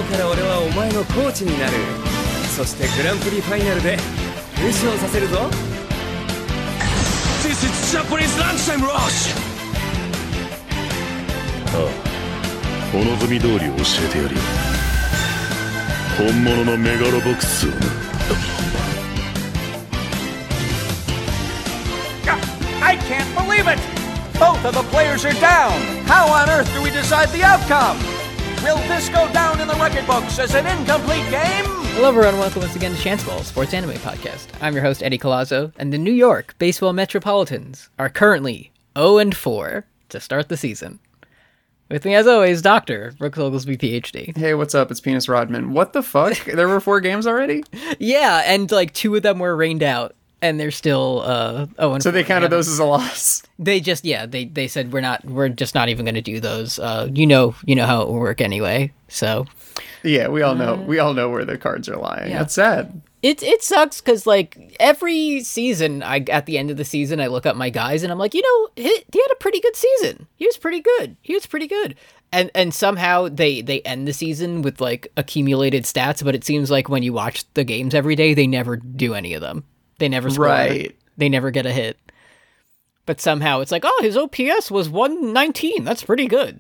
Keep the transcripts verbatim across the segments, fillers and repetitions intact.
から俺はお前のコーチになる。そしてグランプリファイナルで優勝させるぞ。 This is Japanese lunchtime rush! ああ、お望み通り教えてやるよ。本物のメガロボックスをな。 I can't believe it! Both of the players are down! How on earth do we decide the outcome? Will this go down in the record books as an incomplete game? Hello everyone, welcome once again to Chance Ball, Sports Anime Podcast. I'm your host, Eddie Colazzo, and the New York Baseball Metropolitans are currently oh and four to start the season. With me, as always, Doctor Brooks Oglesby, P H D. Hey, what's up? It's Penis Rodman. What the fuck? There were four games already? Yeah, and like two of them were rained out, and they're still uh, oh and So they four. counted Yeah. those as a loss? They just, yeah, they, they said we're not, we're just not even going to do those. Uh, you know, you know how it will work anyway, so... Yeah, we all know. We all know where the cards are lying. Yeah. That's sad. It it sucks because like every season, I at the end of the season, I look up my guys and I'm like, you know, he, he had a pretty good season. He was pretty good. He was pretty good. And and somehow they they end the season with like accumulated stats, but it seems like when you watch the games every day, they never do any of them. They never score. Right. They never get a hit. But somehow it's like, oh, his O P S was one nineteen. That's pretty good.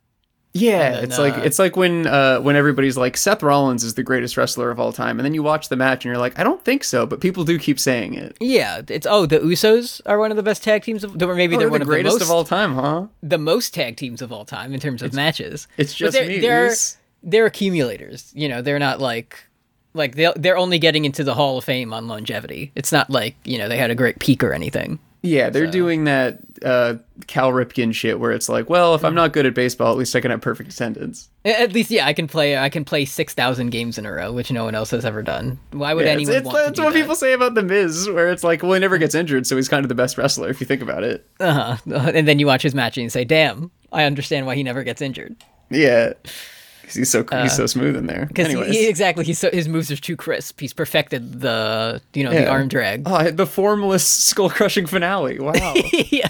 Yeah, then, it's uh, like it's like when uh, when everybody's like Seth Rollins is the greatest wrestler of all time, and then you watch the match and you're like, I don't think so, but people do keep saying it. Yeah, it's oh the Usos are one of the best tag teams of, or maybe Oh, they're, they're one the of greatest the most of all time, huh? the most tag teams of all time in terms of matches. It's But just they're, me. They're Oos. they're accumulators. You know, they're not like like they they're only getting into the Hall of Fame on longevity. It's not like, you know, they had a great peak or anything. Yeah, they're So- doing that uh, Cal Ripken shit where it's like, well, if I'm not good at baseball, at least I can have perfect attendance. At least, yeah, I can play. I can play six thousand games in a row, which no one else has ever done. Why would Yeah, anyone it's, it's, want to that's do what that? people say about the Miz, where it's like, well, he never gets injured, so he's kind of the best wrestler if you think about it. Uh huh. And then you watch his match and you say, "Damn, I understand why he never gets injured." Yeah, because he's so he's so smooth in there. Because Anyways, he, exactly, he's so, his moves are too crisp. He's perfected the you know the Yeah. arm drag. oh, the formless skull crushing finale. Wow. Yeah.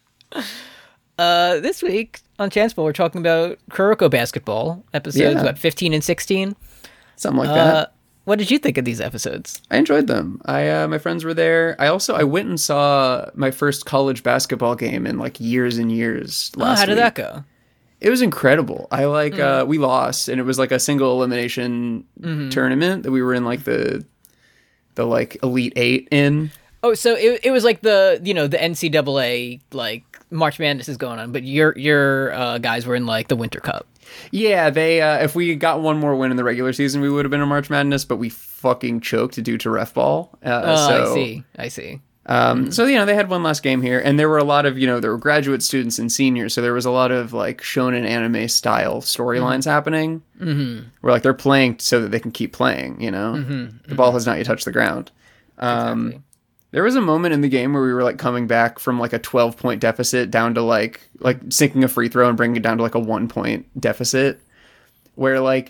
Uh, this week on Chance Ball, we're talking about Kuroko basketball episodes, Yeah. what, fifteen and sixteen? Something like Uh, that. what did you think of these episodes? I enjoyed them. I uh, my friends were there. I also I went and saw my first college basketball game in like years and years. Oh, Last how did week. that go? It was incredible. I like uh, we lost, and it was like a single elimination tournament that we were in like the the like elite eight in. Oh, so it it was like the you know the N C double A like March Madness is going on, but your your uh, guys were in like the Winter Cup. Yeah, they uh, if we got one more win in the regular season, we would have been in March Madness, but we fucking choked due to ref ball. Uh, Oh, so, I see. I see. Um, So, you know, they had one last game here, and there were a lot of, you know, there were graduate students and seniors, so there was a lot of, like, shonen anime style storylines happening, mm-hmm. where, like, they're playing so that they can keep playing, you know? Mm-hmm. The ball has not yet touched the ground. Um, Exactly. There was a moment in the game where we were, like, coming back from, like, a twelve-point deficit down to, like, like sinking a free throw and bringing it down to, like, a one-point deficit, where, like,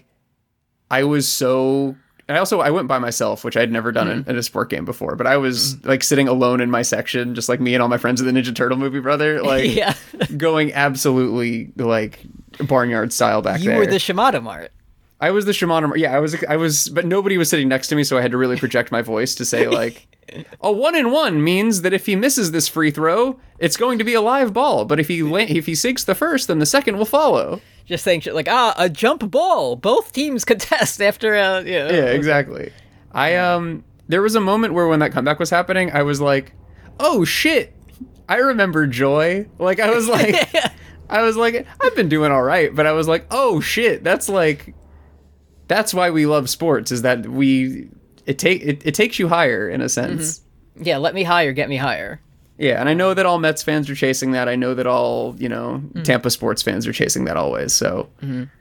I was so... And I also, I went by myself, which I had never done in, in a sport game before, but I was like sitting alone in my section, just like me and all my friends in the Ninja Turtle movie, brother, like Yeah. going absolutely like barnyard style back You there. were the Shimada Mart. I was the Shimano. Yeah, I was, I was, but nobody was sitting next to me, so I had to really project my voice to say like, a one and one means that if he misses this free throw, it's going to be a live ball, but if he, la- if he sinks the first, then the second will follow. Just saying shit like, ah, a jump ball. Both teams contest after a, you know. Yeah, exactly. I um there was a moment where when that comeback was happening, I was like, "Oh shit. I remember Joy." Like I was like I was like, I've been doing all right, but I was like, "Oh shit. That's like that's why we love sports is that we it take it, it takes you higher in a sense." Yeah, let me higher, get me higher. Yeah, and I know that all Mets fans are chasing that. I know that all, you know, Tampa sports fans are chasing that always. So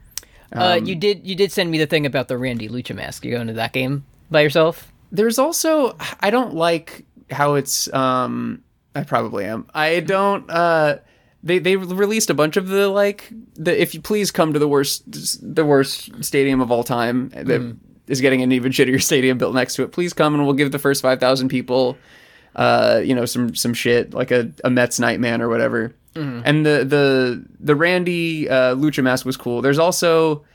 uh, you did you did send me the thing about the Randy Lucha mask. You going to that game by yourself? There's also I don't like how it's um I probably am. I don't uh they they released a bunch of the like the if you please come to the worst the worst stadium of all time that is getting an even shittier stadium built next to it. Please come and we'll give the first five thousand people uh you know some some shit like a, a Mets Nightman or whatever. And the the the Randy uh Lucha mask was cool. There's also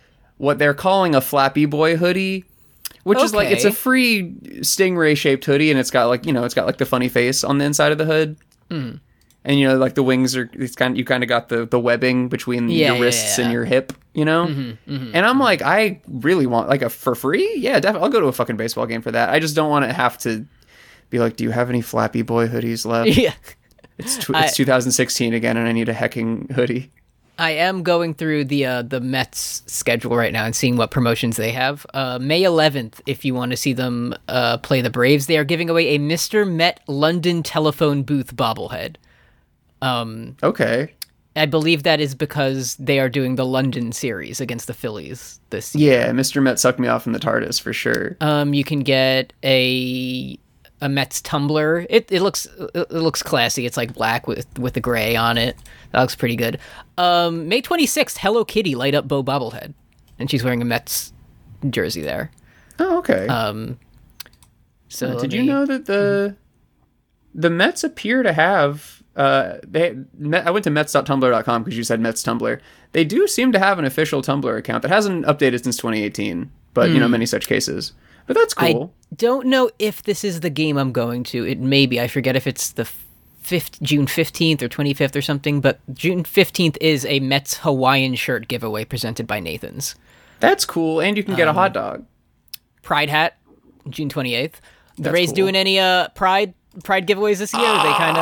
what they're calling a Flappy Boy hoodie, which is like it's a Okay. free stingray shaped hoodie, and it's got like you know it's got like the funny face on the inside of the hood, Mm. and you know like the wings are it's kind of, you kind of got the the webbing between Yeah, your yeah, wrists yeah. and your hip, you know. Mm-hmm, mm-hmm. And I'm like, I really want like a for free, yeah, definitely. I'll go to a fucking baseball game for that. I just don't want to have to be like, do you have any Flappy Boy hoodies left? Yeah. It's tw- I- it's two thousand sixteen again, and I need a hecking hoodie. I am going through the uh, the Mets schedule right now and seeing what promotions they have. Uh, May eleventh, if you want to see them uh, play the Braves, they are giving away a Mister Met London telephone booth bobblehead. Um, Okay. I believe that is because they are doing the London series against the Phillies this year. Yeah, Mister Met sucked me off in the TARDIS for sure. Um, you can get a a Mets tumbler. It it looks it looks classy. It's like black with with the gray on it. That looks pretty good. Um, May twenty-sixth, Hello Kitty light up Bo bobblehead, and she's wearing a Mets jersey there. Oh, okay. Um, so Uh, let did you me- know that the the Mets appear to have uh they Met, I went to mets dot tumblr dot com because you said Mets Tumblr. They do seem to have an official Tumblr account that hasn't updated since twenty eighteen, but you know many such cases. But that's cool. I don't know if this is the game I'm going to. It may be. I forget if it's the fifth June fifteenth or twenty-fifth or something. But June fifteenth is a Mets Hawaiian shirt giveaway presented by Nathan's. That's cool, and you can get a hot dog. Pride hat, June twenty-eighth. The That's Rays cool. doing any uh Pride Pride giveaways this year? Or they kind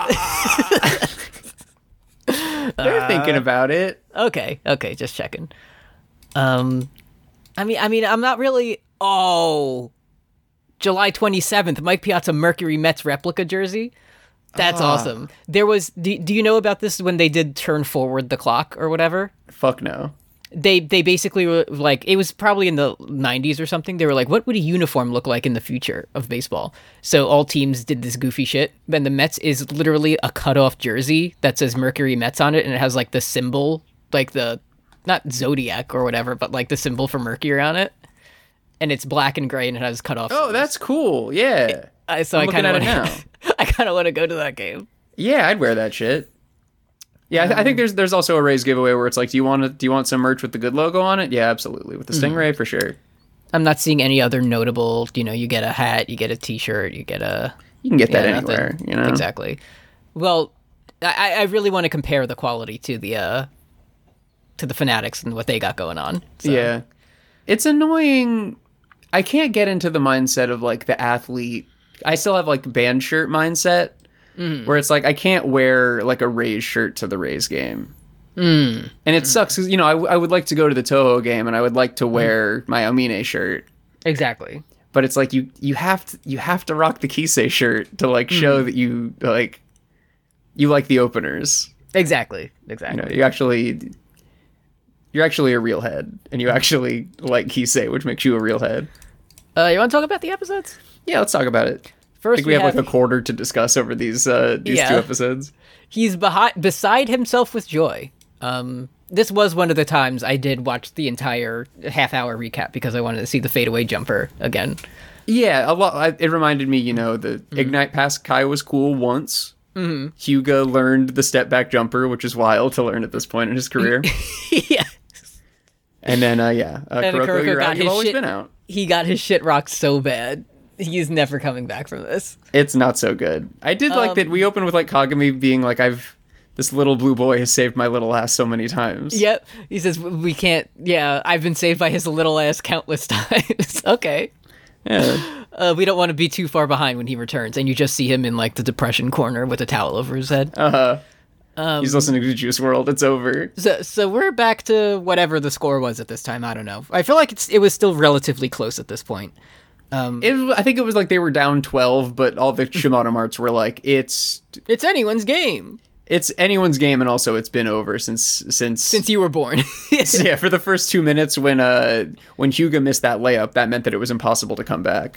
of They're thinking about it. okay, okay, just checking. Um, I mean, I mean, I'm not really. Oh, July twenty-seventh, Mike Piazza Mercury Mets replica jersey. That's Ah. awesome. There was. Do, do you know about this when they did turn forward the clock or whatever? Fuck no. They they basically were like, it was probably in the nineties or something. They were like, what would a uniform look like in the future of baseball? So all teams did this goofy shit. Then the Mets is literally a cutoff jersey that says Mercury Mets on it, and it has like the symbol, like the not zodiac or whatever, but like the symbol for Mercury on it, and it's black and gray and it has cut off. Oh, that's cool. Yeah. I, so I'm I kind looking of at it now. I kind of want to go to that game. Yeah, I'd wear that shit. Yeah, I, th- I think there's there's also a Rays giveaway where it's like, do you want to do you want some merch with the good logo on it? Yeah, absolutely, with the Stingray for sure. I'm not seeing any other notable. You know, you get a hat, you get a T-shirt, you get a. You can get that Yeah, nothing. anywhere, you know. Exactly. Well, I, I really want to compare the quality to the uh, to the Fanatics and what they got going on. So. Yeah, it's annoying. I can't get into the mindset of like the athlete. I still have like band shirt mindset where it's like I can't wear like a Rays shirt to the Rays game. Mm. And it sucks because, you know, I, w- I would like to go to the Toho game and I would like to wear my Omine shirt. Exactly. But it's like you you have to you have to rock the Kisei shirt to like show that you like you like the openers. Exactly. You Exactly. know, you actually you're actually a real head and you actually like Kisei, which makes you a real head. Uh, you want to talk about the episodes? Yeah, let's talk about it. I First, think we, have, like a quarter to discuss over these uh these Yeah. two episodes. He's behind, beside himself with joy. Um, this was one of the times I did watch the entire half-hour recap because I wanted to see the fadeaway jumper again. Yeah, a lot. I- It reminded me, you know, the Mm-hmm. Ignite past Kai was cool once. Mm-hmm. Hyuga learned the step back jumper, which is wild to learn at this point in his career. yeah. And then, uh, yeah, uh, And Kuroko, Kuroko you're got out. You've his always shit- been out. He got his shit rocked so bad. He's never coming back from this. It's not so good. I did like Um, that we opened with like Kagami being like, "I've this little blue boy has saved my little ass so many times." Yep. He says, we can't, yeah, I've been saved by his little ass countless times. Okay. Yeah. Uh, we don't want to be too far behind when he returns. And you just see him in like the depression corner with a towel over his head. Uh-huh. Um, He's listening to Juice world. It's over. So, so we're back to whatever the score was at this time. I don't know. I feel like it's it was still relatively close at this point. It, was- I think it was like they were down twelve, but all the Shimano Marts were like, "It's It's anyone's game it's anyone's game," and also it's been over since since since you were born. yeah, for the first two minutes when uh when Hyuga missed that layup, that meant that it was impossible to come back.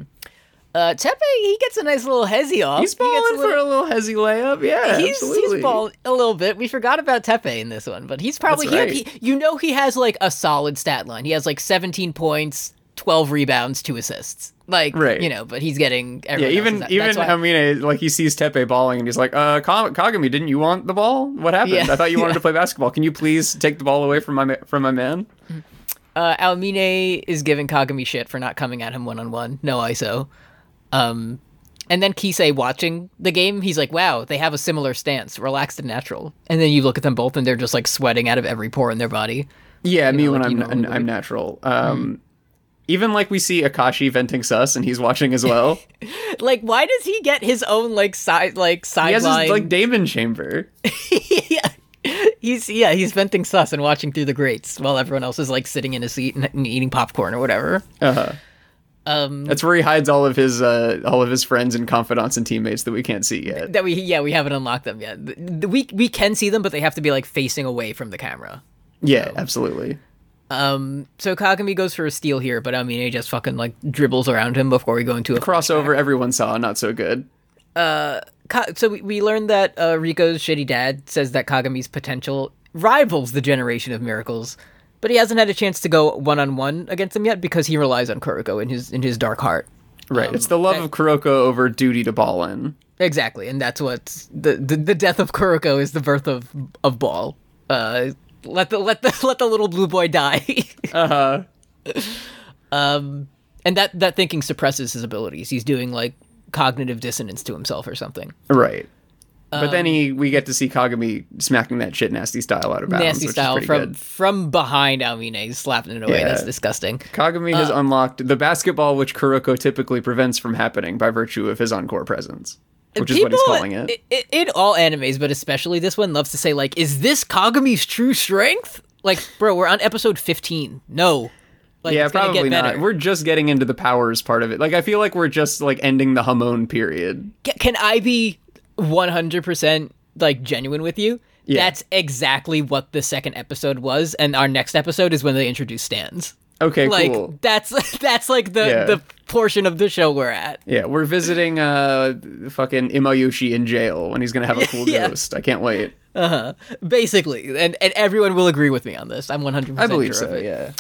uh, Tepe, he gets a nice little hezzy off. He's He gets balling for a little hezzy layup. Yeah, He's absolutely. he's balling a little bit. We forgot about Tepe in this one, but he's probably That's he, right. he, you know he has like a solid stat line. He has like seventeen points, twelve rebounds, two assists. Like Right. you know, but he's getting Yeah, everyone even else's- even that's why- I mean, like he sees Tepe balling and he's like, "Uh, Ka- Kagami, didn't you want the ball? What happened? Yeah. I thought you wanted Yeah. to play basketball. Can you please take the ball away from my ma- from my man?" Uh, Aomine is giving Kagami shit for not coming at him one-on-one. No I S O. Um, and then Kisei watching the game, he's like, wow, they have a similar stance, relaxed and natural. And then you look at them both and they're just like sweating out of every pore in their body. Yeah, You me know, when like, I'm you know, I'm, like- I'm natural. Um, Even like we see Akashi venting sus and he's watching as well. Like, why does he get his own like side like He has sideline? his like Damon chamber. yeah. He's yeah, he's venting sus and watching through the grates while everyone else is like sitting in a seat and, and eating popcorn or whatever. Uh-huh. Um, That's where he hides all of his uh, all of his friends and confidants and teammates that we can't see yet. that we yeah we haven't unlocked them yet. The- the- We we can see them, but they have to be like facing away from the camera. Yeah, absolutely. Um, so Kagami goes for a steal here, but Amine just fucking like dribbles around him before we go into a Crossover everyone saw, not so good. Ka- so we, we learned that uh, Riko's shitty dad says that Kagami's potential rivals the generation of miracles, but he hasn't had a chance to go one on one against him yet because he relies on Kuroko in his in his dark heart. Right. it's the love that- of Kuroko over duty to ball in. Exactly, and that's what's the, the the death of Kuroko is the birth of of Ball. Uh, let the let the let the little blue boy die. Uh-huh. um, and that that thinking suppresses his abilities. He's doing like cognitive dissonance to himself or something. Right. But then Um, he we get to see Kagami smacking that shit nasty style out of bounds. Nasty which style is pretty from good. from behind Aomine, slapping it away. Yeah. That's disgusting. Kagami Uh, has unlocked the basketball which Kuroko typically prevents from happening by virtue of his encore presence. Which is what he's calling it. I- In all animes, but especially this one, loves to say like, "Is this Kagami's true strength?" Like, bro, we're on episode fifteen. No, like, yeah, it's gonna probably get better. not. We're just getting into the powers part of it. Like, I feel like we're just like ending the Hamon period. Ca- Can I be one hundred percent like genuine with you? Yeah. That's exactly what the second episode was, and our next episode is when they introduce stands. Okay, Like cool. that's that's like the Yeah. the portion of the show we're at. Yeah, we're visiting uh fucking Imayushi in jail when he's gonna have a cool Yeah. ghost. I can't wait. Basically, and and everyone will agree with me on this. I'm one hundred I percent believe sure so. of it. Yeah.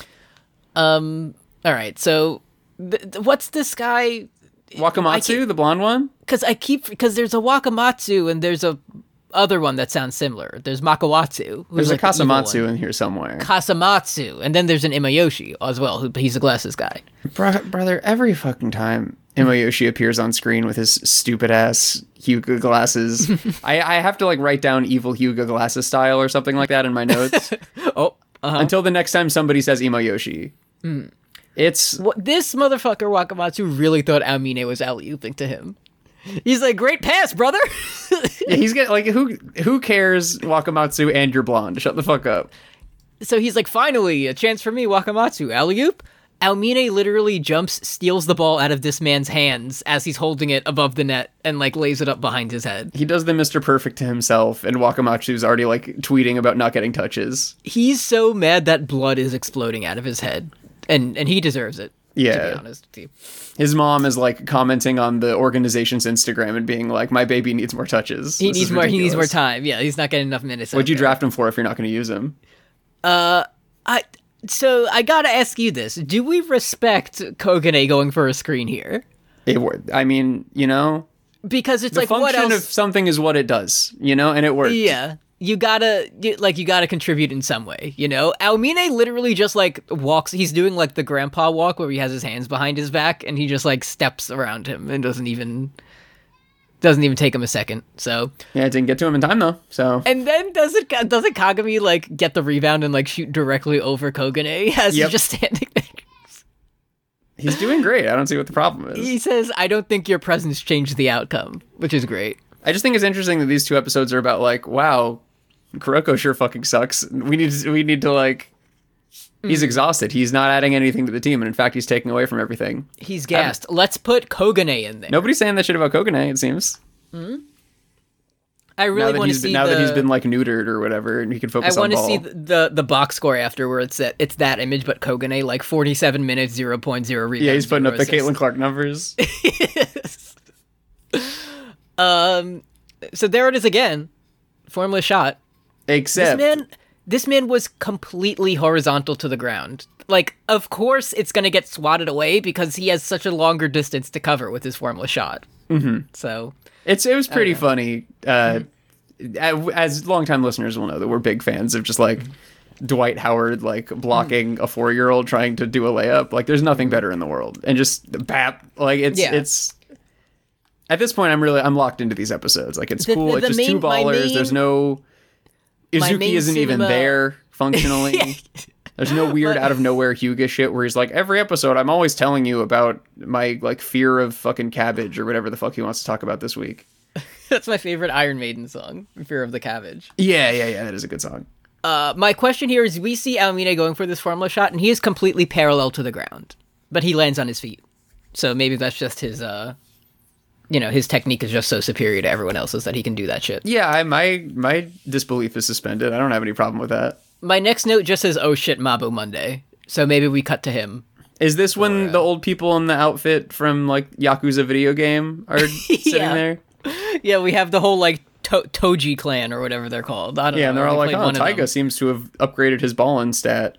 Um. All right. So, th- th- what's this guy? Wakamatsu, the blonde one. Because I keep because there's a Wakamatsu and there's a other one that sounds similar. There's Makawatsu. who's There's a like the evil Kasamatsu one. in here somewhere. Kasamatsu, and then there's an Imayoshi as well. Who he's a glasses guy. Bro- brother, every fucking time Imayoshi appears on screen with his stupid ass Hyuga glasses, I, I have to like write down evil Hyuga glasses style or something like that in my notes. Oh, uh-huh. Until the next time somebody says Imayoshi. It's What, this motherfucker Wakamatsu really thought Aomine was alley-ooping to him. He's like, great pass, brother. yeah, he's getting like who who cares Wakamatsu and you're blonde? Shut the fuck up. So he's like, finally, a chance for me, Wakamatsu. Alley-oop? Aomine literally jumps, steals the ball out of this man's hands as he's holding it above the net and like lays it up behind his head. He does the Mister Perfect to himself, and Wakamatsu's already like tweeting about not getting touches. He's so mad that blood is exploding out of his head. And and he deserves it. Yeah. To be honest with you. His mom is like commenting on the organization's Instagram and being like, "My baby needs more touches. He This needs is more he needs more ridiculous. time. Yeah, he's not getting enough minutes. What'd out you there. draft him for if you're not going to use him?" I so I gotta ask you this. Do we respect Kogane going for a screen here? It would. I mean, you know, Because it's the like what function else of something is what it does, you know, and it works. Yeah. You gotta, you, like, you gotta contribute in some way, you know? Aomine literally just, like, walks, he's doing, like, the grandpa walk where he has his hands behind his back, and he just, like, steps around him and doesn't even, doesn't even take him a second, so. Yeah, it didn't get to him in time though. So And then doesn't, doesn't Kagami, like, get the rebound and, like, shoot directly over Kogane as Yep. he's just standing there? he's doing great. I don't see what the problem is. He says, I don't think your presence changed the outcome, which is great. I just think it's interesting that these two episodes are about like, wow, Kuroko sure fucking sucks. We need to, we need to like, he's exhausted. He's not adding anything to the team, and in fact, he's taking away from everything. He's gassed. Let's put Kogane in there. Nobody's saying that shit about Kogane. It seems I now really that want to he's see been, now the, that he's been like neutered or whatever, and he can I focus on want to ball. see the, the the box score after where it's that it's that image, but Kogane like forty-seven minutes, zero point zero rebounds. yeah, he's putting up the zero Caitlin Clark numbers. assists. Um, so there it is again, formless shot. This Except man, this man was completely horizontal to the ground. Like, of course, it's gonna get swatted away because he has such a longer distance to cover with his formless shot. Mm-hmm. So it's it was pretty funny. Uh, As longtime listeners will know that we're big fans of just like Dwight Howard like blocking a four year old trying to do a layup. Like there's nothing better in the world. And just bap like it's Yeah. it's. At this point, I'm really I'm locked into these episodes. Like it's The- cool. the- it's the just main- two my ballers. main- There's no my Izuki main isn't even cinema- there functionally. Yeah. There's no weird But- out of nowhere Hyuga shit where he's like, every episode I'm always telling you about my like fear of fucking cabbage or whatever the fuck he wants to talk about this week. That's my favorite Iron Maiden song, Fear of the Cabbage. Yeah, yeah, yeah, that is a good song. Uh, my question here is, we see Aomine going for this formula shot, and he is completely parallel to the ground, but he lands on his feet. So maybe that's just his, uh, you know, his technique is just so superior to everyone else's that he can do that shit. Yeah, I, my my disbelief is suspended. I don't have any problem with that. My next note just says, oh shit, Mabo Monday. So maybe we cut to him. Is this when the old people in the outfit from like Yakuza video game are sitting Yeah. there? Yeah, we have the whole, like, to- Toji clan or whatever they're called. I don't Yeah, know. and they're all I like, played oh, one of them. Taiga seems to have upgraded his ballin' stat.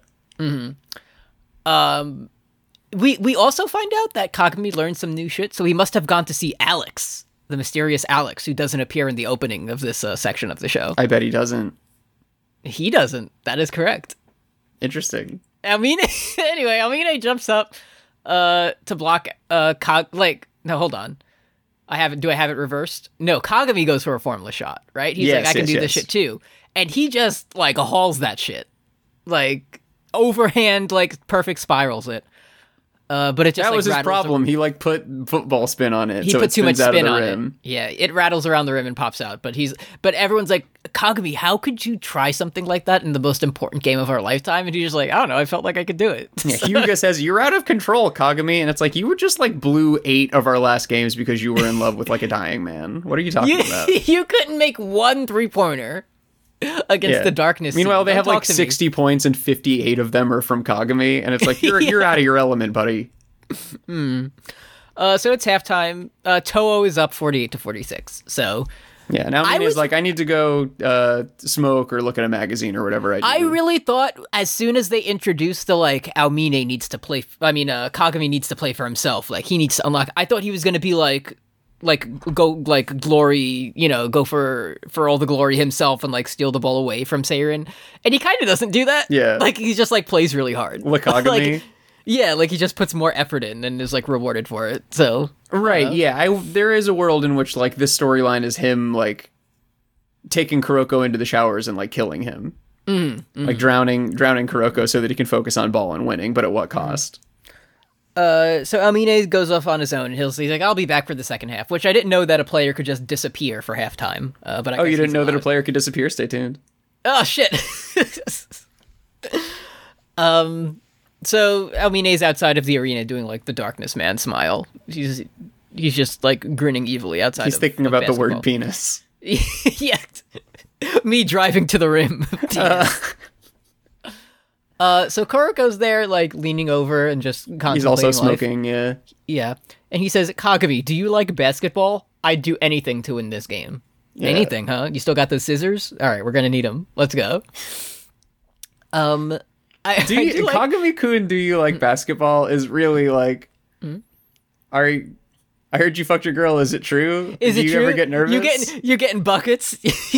Um, we we also find out that Kagami learned some new shit, so he must have gone to see Alex, the mysterious Alex, who doesn't appear in the opening of this uh, section of the show. I bet he doesn't. He doesn't. That is correct. Interesting. Amine, anyway, Amine jumps up uh, to block uh, Kag. Like, no, hold on. I have it. Do I have it reversed? No, Kagami goes for a formless shot, right? He's Yes, like, I can yes, do this yes. shit too, and he just like hauls that shit, like overhand, like perfect spirals it. Uh, but it just That like, was his rattles problem. He like put football spin on it. He so put it too much spins out of spin the on rim. it. Yeah, it rattles around the rim and pops out. But he's but everyone's like, Kagami, how could you try something like that in the most important game of our lifetime? And he's just like, I don't know, I felt like I could do it. Yeah, Hyuga says, you're out of control, Kagami. And it's like, you were just like blew eight of our last games because you were in love with like a dying man. What are you talking you, about? you couldn't make one three pointer against Yeah. the darkness. Meanwhile, scene. they Don't have talk like to me. sixty points and fifty-eight of them are from Kagami. And it's like, you're, you're out of your element, buddy. Uh, so it's halftime. Uh, Toho is up forty-eight to forty-six. So Yeah, now I Mina's was- like, I need to go uh, smoke or look at a magazine or whatever I do. I really thought as soon as they introduced the like Aomine needs to play, f- I mean, uh, Kagami needs to play for himself. Like he needs to unlock. I thought he was gonna be like, like go like glory, you know, go for for all the glory himself and like steal the ball away from Seirin. And he kind of doesn't do that. Yeah. like he just like plays really hard. Like Kagami. Like, yeah, like he just puts more effort in and is like rewarded for it. So Right, yeah. I there is a world in which like this storyline is him like taking Kuroko into the showers and like killing him. Mm, like drowning drowning Kuroko so that he can focus on ball and winning, but at what cost? Uh, so Amine goes off on his own. And he'll he's like, "I'll be back for the second half," which I didn't know that a player could just disappear for halftime. Uh, but I Oh, guess you didn't he's know that a allowed. player could disappear? Stay tuned. Oh shit. um, so Amine's outside of the arena doing like the darkness man smile. He's he's just like grinning evilly outside. He's of, thinking of about the word basketball. penis. Yeah. Me driving to the rim. Uh, so Kuroko's there, like, leaning over and just contemplating He's also life. smoking, yeah. Yeah. And he says, Kagami, do you like basketball? I'd do anything to win this game. Yeah. Anything, huh? You still got those scissors? All right, we're going to need them. Let's go. Um, I Do I you, do like- Kagami-kun, do you like basketball is really like, are you, I heard you fucked your girl, is it true? Is do it you true? ever get nervous? You getting you're getting buckets.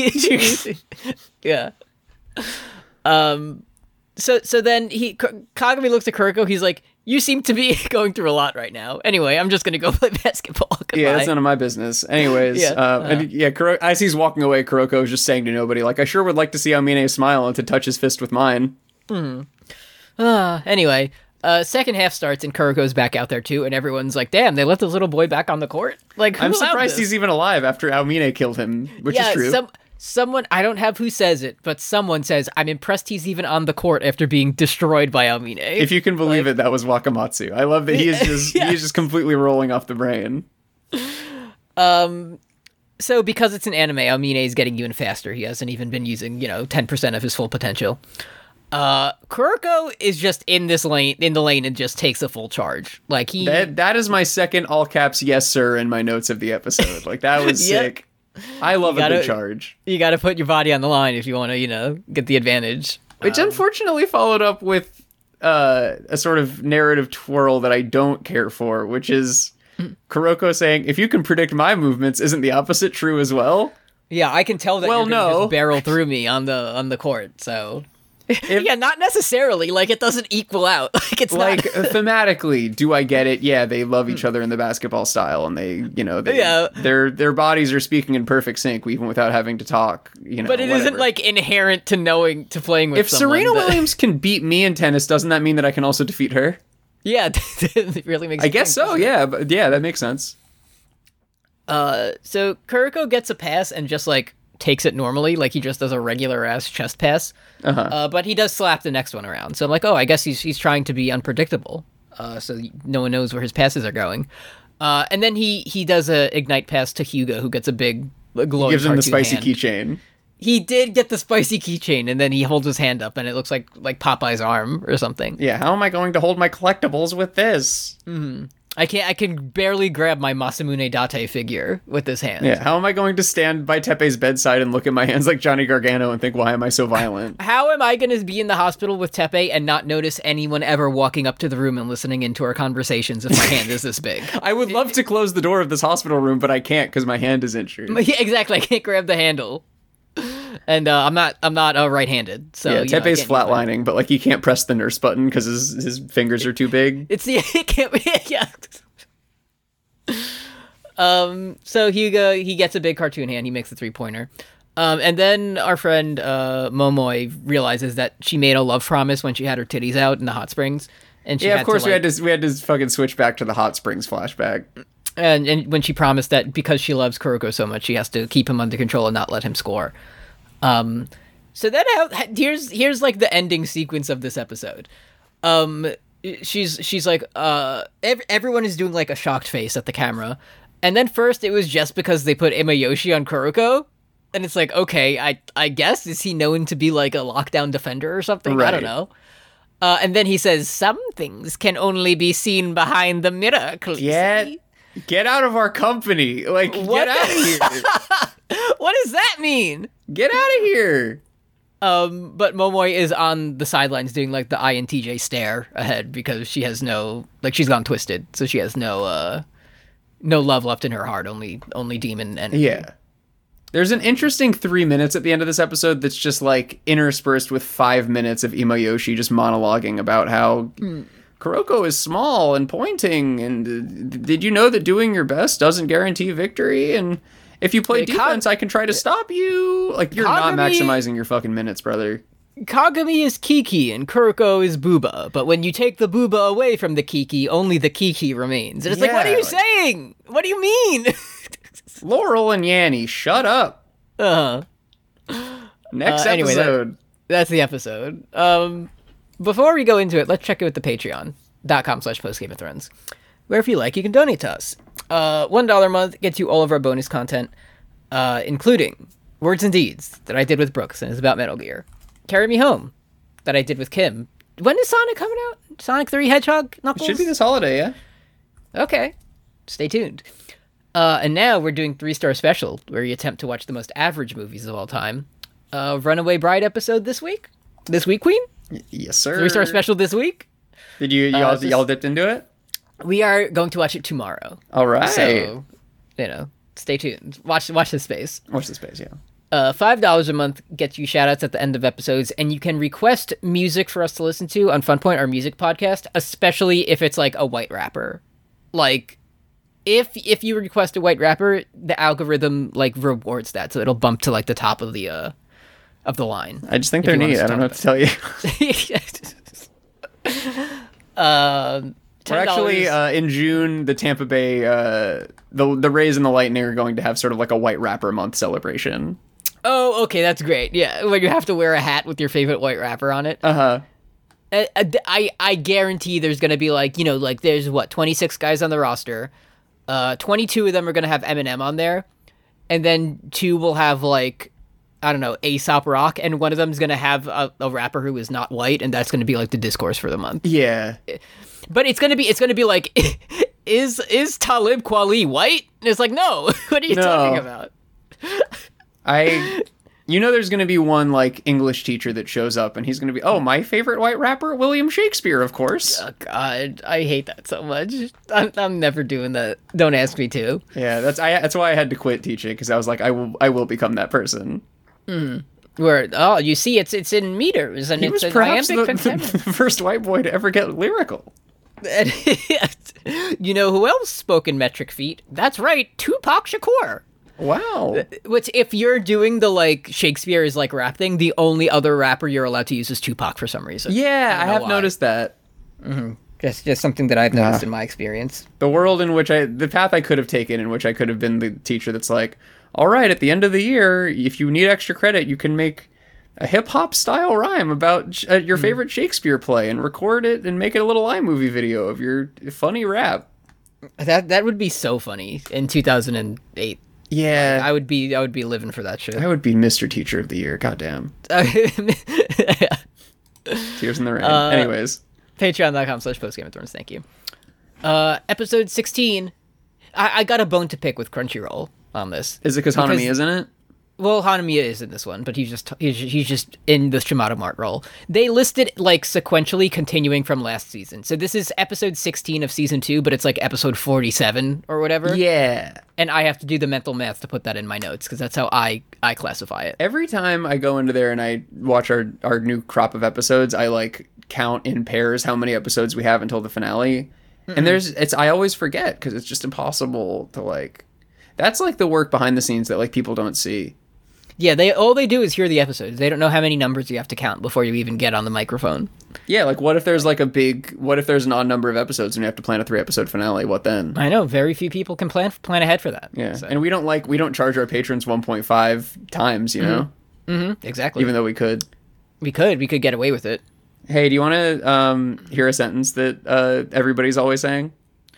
Yeah. Um. So so then he K- Kagami looks at Kuroko. He's like, "You seem to be going through a lot right now. Anyway, I'm just gonna go play basketball. Goodbye." Yeah, that's none of my business. Anyways, Yeah, uh, and yeah, Kuro- as he's walking away, Kuroko is just saying to nobody, like, I sure would like to see Amine smile and to touch his fist with mine. Uh, anyway, uh, second half starts and Kuroko's back out there too, and everyone's like, "Damn, they let the little boy back on the court." Like, who I'm allowed surprised this? he's even alive after Amine killed him, which yeah, is true. Some someone I don't have who says it, but someone says, "I'm impressed he's even on the court after being destroyed by Amine." If you can believe it, that was Wakamatsu. I love that he is just Yeah. he is just completely rolling off the brain. So because it's an anime, Amine is getting even faster. He hasn't even been using, you know, ten percent of his full potential. Uh, Kuroko is just in this lane, in the lane, and just takes a full charge. Like he, That that is my second all caps yes sir in my notes of the episode. Like that was Yeah. sick. I love gotta- a good charge. you got to put your body on the line if you want to, you know, get the advantage. Which unfortunately followed up with uh, a sort of narrative twirl that I don't care for, which is Kuroko saying, if you can predict my movements, isn't the opposite true as well? Yeah, I can tell that Well, you're gonna no. just barrel through me on the on the court. So yeah, not necessarily. Like, it doesn't equal out. Like, it's like not... thematically, do I get it? Yeah, they love each other in the basketball style, and they, you know, they, Yeah. their their bodies are speaking in perfect sync, even without having to talk. You know, But it whatever. isn't like inherent to knowing to playing with if someone. Serena that- Williams can beat me in tennis, doesn't that mean that I can also defeat her? Yeah, it really makes. I you guess think. so. Yeah, but yeah, that makes sense. Uh, so Kuriko gets a pass and just like takes it normally, like he just does a regular ass chest pass. Uh-huh. Uh, but he does slap the next one around. So I'm like, oh, I guess he's he's trying to be unpredictable. Uh, so no one knows where his passes are going. Uh, and then he he does a ignite pass to Hyuga, who gets a big glowing Gives him the cartoon spicy hand. keychain. He did get the spicy keychain, and then he holds his hand up, and it looks like like Popeye's arm or something. Yeah, how am I going to hold my collectibles with this? I can't. I can barely grab my Masamune Date figure with this hand. Yeah, how am I going to stand by Tepe's bedside and look at my hands like Johnny Gargano and think, why am I so violent? How am I going to be in the hospital with Tepe and not notice anyone ever walking up to the room and listening into our conversations if my hand is this big? I would love to close the door of this hospital room, but I can't because my hand is injured. Yeah, exactly. I can't grab the handle, and uh, I'm not. I'm not uh, right-handed. So Yeah, you know, I Tepe's can't use my- flatlining, but like he can't press the nurse button because his his fingers are too big. It's the it can't be. Yeah. Um. So Hyuga, he gets a big cartoon hand. He makes the three pointer. Um. And then our friend uh Momoi realizes that she made a love promise when she had her titties out in the hot springs. And she Yeah, had of course to, we like, had to we had to fucking switch back to the hot springs flashback. And, and when she promised that because she loves Kuroko so much, she has to keep him under control and not let him score. Um, so then how, here's here's like the ending sequence of this episode. Um, she's she's like, uh, ev- everyone is doing like a shocked face at the camera, and then first it was just because they put Imayoshi on Kuroko, and it's like, okay, I I guess is he known to be like a lockdown defender or something? I Right. don't know. Uh, and then he says, some things can only be seen behind the mirror, Khaleesi. Get get out of our company! Like What get out of here! What does that mean? Get out of here! Um, but Momoi is on the sidelines doing like the I N T J stare ahead because she has no, like she's gone twisted, so she has no, uh, no love left in her heart, only, only demon and Yeah. There's an interesting three minutes at the end of this episode that's just like interspersed with five minutes of Imayoshi just monologuing about how Kuroko is small and pointing, and uh, did you know that doing your best doesn't guarantee victory? And if you play Yeah, Ka- defense, I can try to stop you. Like, you're not Kagami- maximizing your fucking minutes, brother. Kagami is Kiki and Kuroko is Booba, but when you take the Booba away from the Kiki, only the Kiki remains. And it's like, what are Yeah, you like- saying? What do you mean? Laurel and Yanni, shut up. uh-huh. Next Uh, anyway, that- episode. That's the episode. Um, before we go into it, let's check in with the patreon.com slash post Game of Thrones, where if you like, you can donate to us. Uh, one dollar a month gets you all of our bonus content, uh, including Words and Deeds that I did with Brooks and is about Metal Gear. Carry Me Home that I did with Kim. When is Sonic coming out? Sonic three Hedgehog Knuckles? Should be this holiday, yeah? Okay. Stay tuned. Uh, and now we're doing Three Star Special, where you attempt to watch the most average movies of all time. Uh, Runaway Bride episode this week? This week, Queen? Yes, sir. Three Star Special this week? Did you, y'all, Uh, this- y'all dipped into it? We are going to watch it tomorrow. All right. So, you know, stay tuned. Watch watch this space. Watch the space, yeah. Uh, five dollars a month gets you shout-outs at the end of episodes, and you can request music for us to listen to on Funpoint, our music podcast, especially if it's like a white rapper. Like, if if you request a white rapper, the algorithm like rewards that, so it'll bump to like the top of the uh of the line. I just think If they're you want neat. us to I don't know talk what to tell you. um, We're actually ten dollars uh, in June. The Tampa Bay, uh, the the Rays and the Lightning are going to have sort of like a White Rapper Month celebration. Oh, okay, that's great. Yeah, when you have to wear a hat with your favorite white rapper on it. Uh huh. I, I, I guarantee there's going to be like, you know, like there's what, twenty-six guys on the roster. Uh, twenty-two of them are going to have Eminem on there. And then two will have like, I don't know, Aesop Rock. And one of them is going to have a, a rapper who is not white. And that's going to be like the discourse for the month. Yeah. But it's going to be, it's going to be like, is, is Talib Kweli white? And it's like, no, what are you No. talking about? I. You know, there's going to be one like English teacher that shows up, and he's going to be, oh, my favorite white rapper, William Shakespeare, of course. Oh, God, I hate that so much. I'm, I'm never doing that. Don't ask me to. Yeah, that's I. That's why I had to quit teaching, because I was like, I will, I will become that person. Where oh, you see, it's it's in meters, and He it's was an perhaps iambic the, pentameter. the first white boy to ever get lyrical. You know who else spoke in metric feet? That's right, Tupac Shakur. Wow. Which, if you're doing the like Shakespeare is like rap thing, the only other rapper you're allowed to use is Tupac for some reason. Yeah, I, don't know have why. noticed that. That's just something that I've noticed Nah. in my experience. The world in which I, the path I could have taken, in which I could have been the teacher that's like, all right, at the end of the year, if you need extra credit, you can make a hip hop style rhyme about uh, your favorite Shakespeare play and record it and make it a little iMovie video of your funny rap. That that would be so funny in two thousand eight. Yeah, I would be I would be living for that shit. I would be Mister Teacher of the Year. Goddamn. Tears in the rain. Uh, Anyways. Patreon.com slash post Game of Thrones. Thank you. Uh, episode sixteen. I, I got a bone to pick with Crunchyroll on this. Is it because Hanami isn't it? Well, Hanamiya is in this one, but he's just he's, he's just in the Shimada Mart role. They listed like sequentially continuing from last season. So this is episode sixteen of season two, but it's like episode forty-seven or whatever. Yeah. And I have to do the mental math to put that in my notes because that's how I I classify it. Every time I go into there and I watch our, our new crop of episodes, I like count in pairs how many episodes we have until the finale. Mm-mm. And there's it's I always forget because it's just impossible to like. That's like the work behind the scenes that like people don't see. Yeah, they all they do is hear the episodes. They don't know how many numbers you have to count before you even get on the microphone. Yeah, like what if there's like a big what if there's an odd number of episodes and you have to plan a three episode finale? What then? I know very few people can plan plan ahead for that. Yeah, so. And we don't like we don't charge our patrons one point five times, you know. Mm-hmm. Exactly. Even though we could, we could we could get away with it. Hey, do you want to um, hear a sentence that uh, everybody's always saying?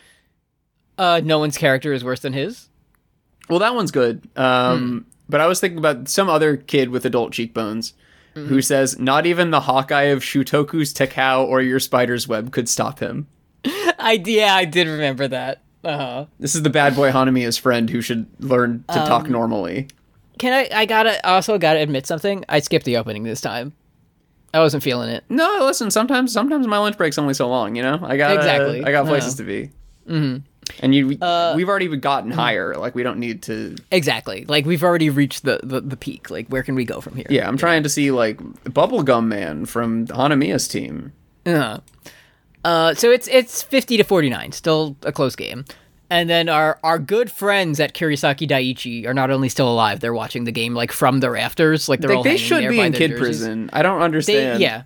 Uh, no one's character is worse than his. Well, that one's good. Um, hmm. But I was thinking about some other kid with adult cheekbones mm-hmm. who says, not even the Hawkeye of Shutoku's Tekao or your spider's web could stop him. I, yeah, I did remember that. Uh-huh. This is the bad boy Hanamiya's friend who should learn to um, talk normally. Can I, I gotta, also gotta admit something. I skipped the opening this time. I wasn't feeling it. No, listen, sometimes sometimes my lunch break's only so long, you know? I got exactly. I got places uh-huh. to be. Mm-hmm. And you, uh, we've already gotten higher. Like, we don't need to... Exactly. Like, we've already reached the, the, the peak. Like, where can we go from here? Yeah, I'm yeah. trying to see, like, Bubblegum Man from Hanamiya's team. Uh-huh. Uh, so it's it's fifty to forty-nine. Still a close game. And then our, our good friends at Kurisaki Daiichi are not only still alive, they're watching the game, like, from the rafters. Like, they're like, all They hanging should there be by in their kid jerseys. prison. I don't understand. They, yeah.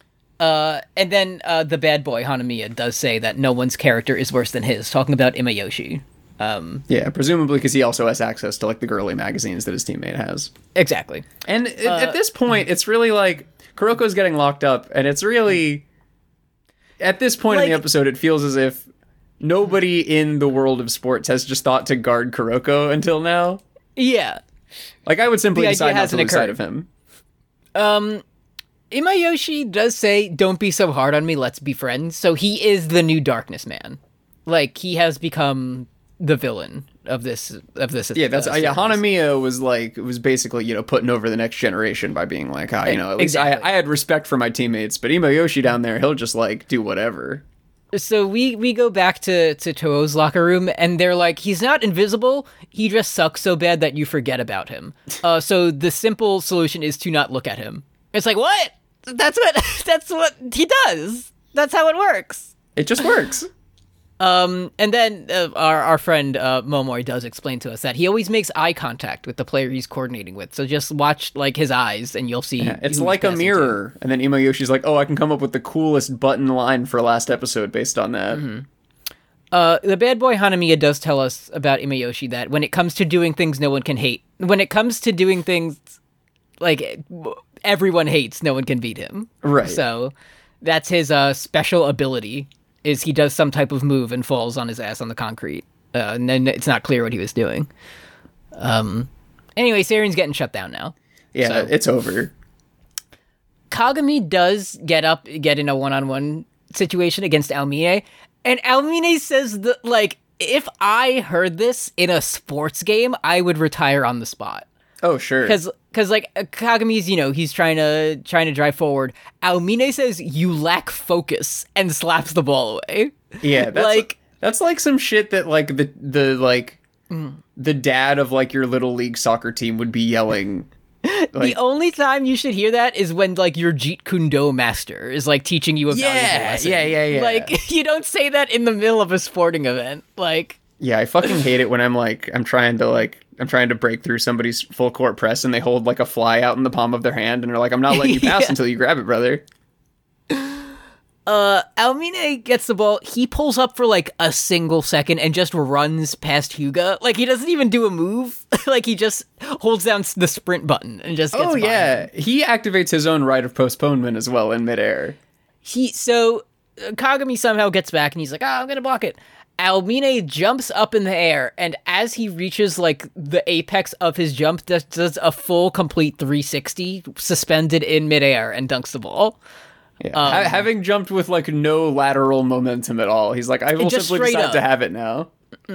Uh, and then uh, the bad boy Hanamiya does say that no one's character is worse than his, talking about Imayoshi. Um, yeah, presumably because he also has access to like the girly magazines that his teammate has. Exactly. And uh, at this point, it's really like Kuroko's getting locked up, and it's really at this point like, in the episode, it feels as if nobody in the world of sports has just thought to guard Kuroko until now. Yeah. Like I would simply the decide not to lose occurred. sight of him. Um. Imayoshi does say, don't be so hard on me, let's be friends. So he is the new Darkness Man. Like, he has become the villain of this of this Yeah, that's uh, uh, yeah, Hanamiya was like was basically, you know, putting over the next generation by being like, ah, you know, at least exactly. I, I had respect for my teammates, but Imayoshi down there, he'll just like do whatever. So we, we go back to, to Toho's locker room, and they're like, he's not invisible, he just sucks so bad that you forget about him. Uh, so the simple solution is to not look at him. It's like, what? That's what that's what he does. That's how it works. It just works. Um, and then uh, our our friend uh, Momoi does explain to us that he always makes eye contact with the player he's coordinating with. So just watch like his eyes, and you'll see. Yeah, it's who like he's a passing mirror. to. And then Imayoshi's like, "Oh, I can come up with the coolest button line for last episode based on that." Mm-hmm. Uh, the bad boy Hanamiya does tell us about Imayoshi that when it comes to doing things no one can hate, when it comes to doing things like everyone hates, no one can beat him. Right. So that's his uh, special ability, is he does some type of move and falls on his ass on the concrete. Uh, and then it's not clear what he was doing. Um. Anyway, Seirin's getting shut down now. Yeah, so. It's over. Kagami does get up, get in a one-on-one situation against Almine, and Almine says that, like, if I heard this in a sports game, I would retire on the spot. Oh, sure. Because, because like, Kagami's, you know, he's trying to trying to drive forward. Almine says, you lack focus, and slaps the ball away. Yeah, that's like, that's like some shit that, like, the, the like, mm. the dad of, like, your little league soccer team would be yelling Like, the only time you should hear that is when, like, your Jeet Kune Do master is, like, teaching you a valuable Yeah, lesson. yeah, yeah, yeah. Like, you don't say that in the middle of a sporting event. Like, yeah, I fucking hate it when I'm like, I'm trying to like, I'm trying to break through somebody's full court press and they hold like a fly out in the palm of their hand and they're like, I'm not letting you pass Yeah. until you grab it, brother. uh, Almine gets the ball. He pulls up for, like, a single second and just runs past Hyuga. Like, he doesn't even do a move. Like, he just holds down the sprint button and just gets Oh by yeah, him. he activates his own right of postponement as well in midair. He, so, uh, Kagami somehow gets back and he's like, oh, I'm gonna block it. Almine jumps up in the air, and as he reaches, like, the apex of his jump, does, does a full, complete three sixty, suspended in midair, and dunks the ball. Yeah. Um, Ha- having jumped with like no lateral momentum at all, he's like, I will Just simply straight decide up. to have it now.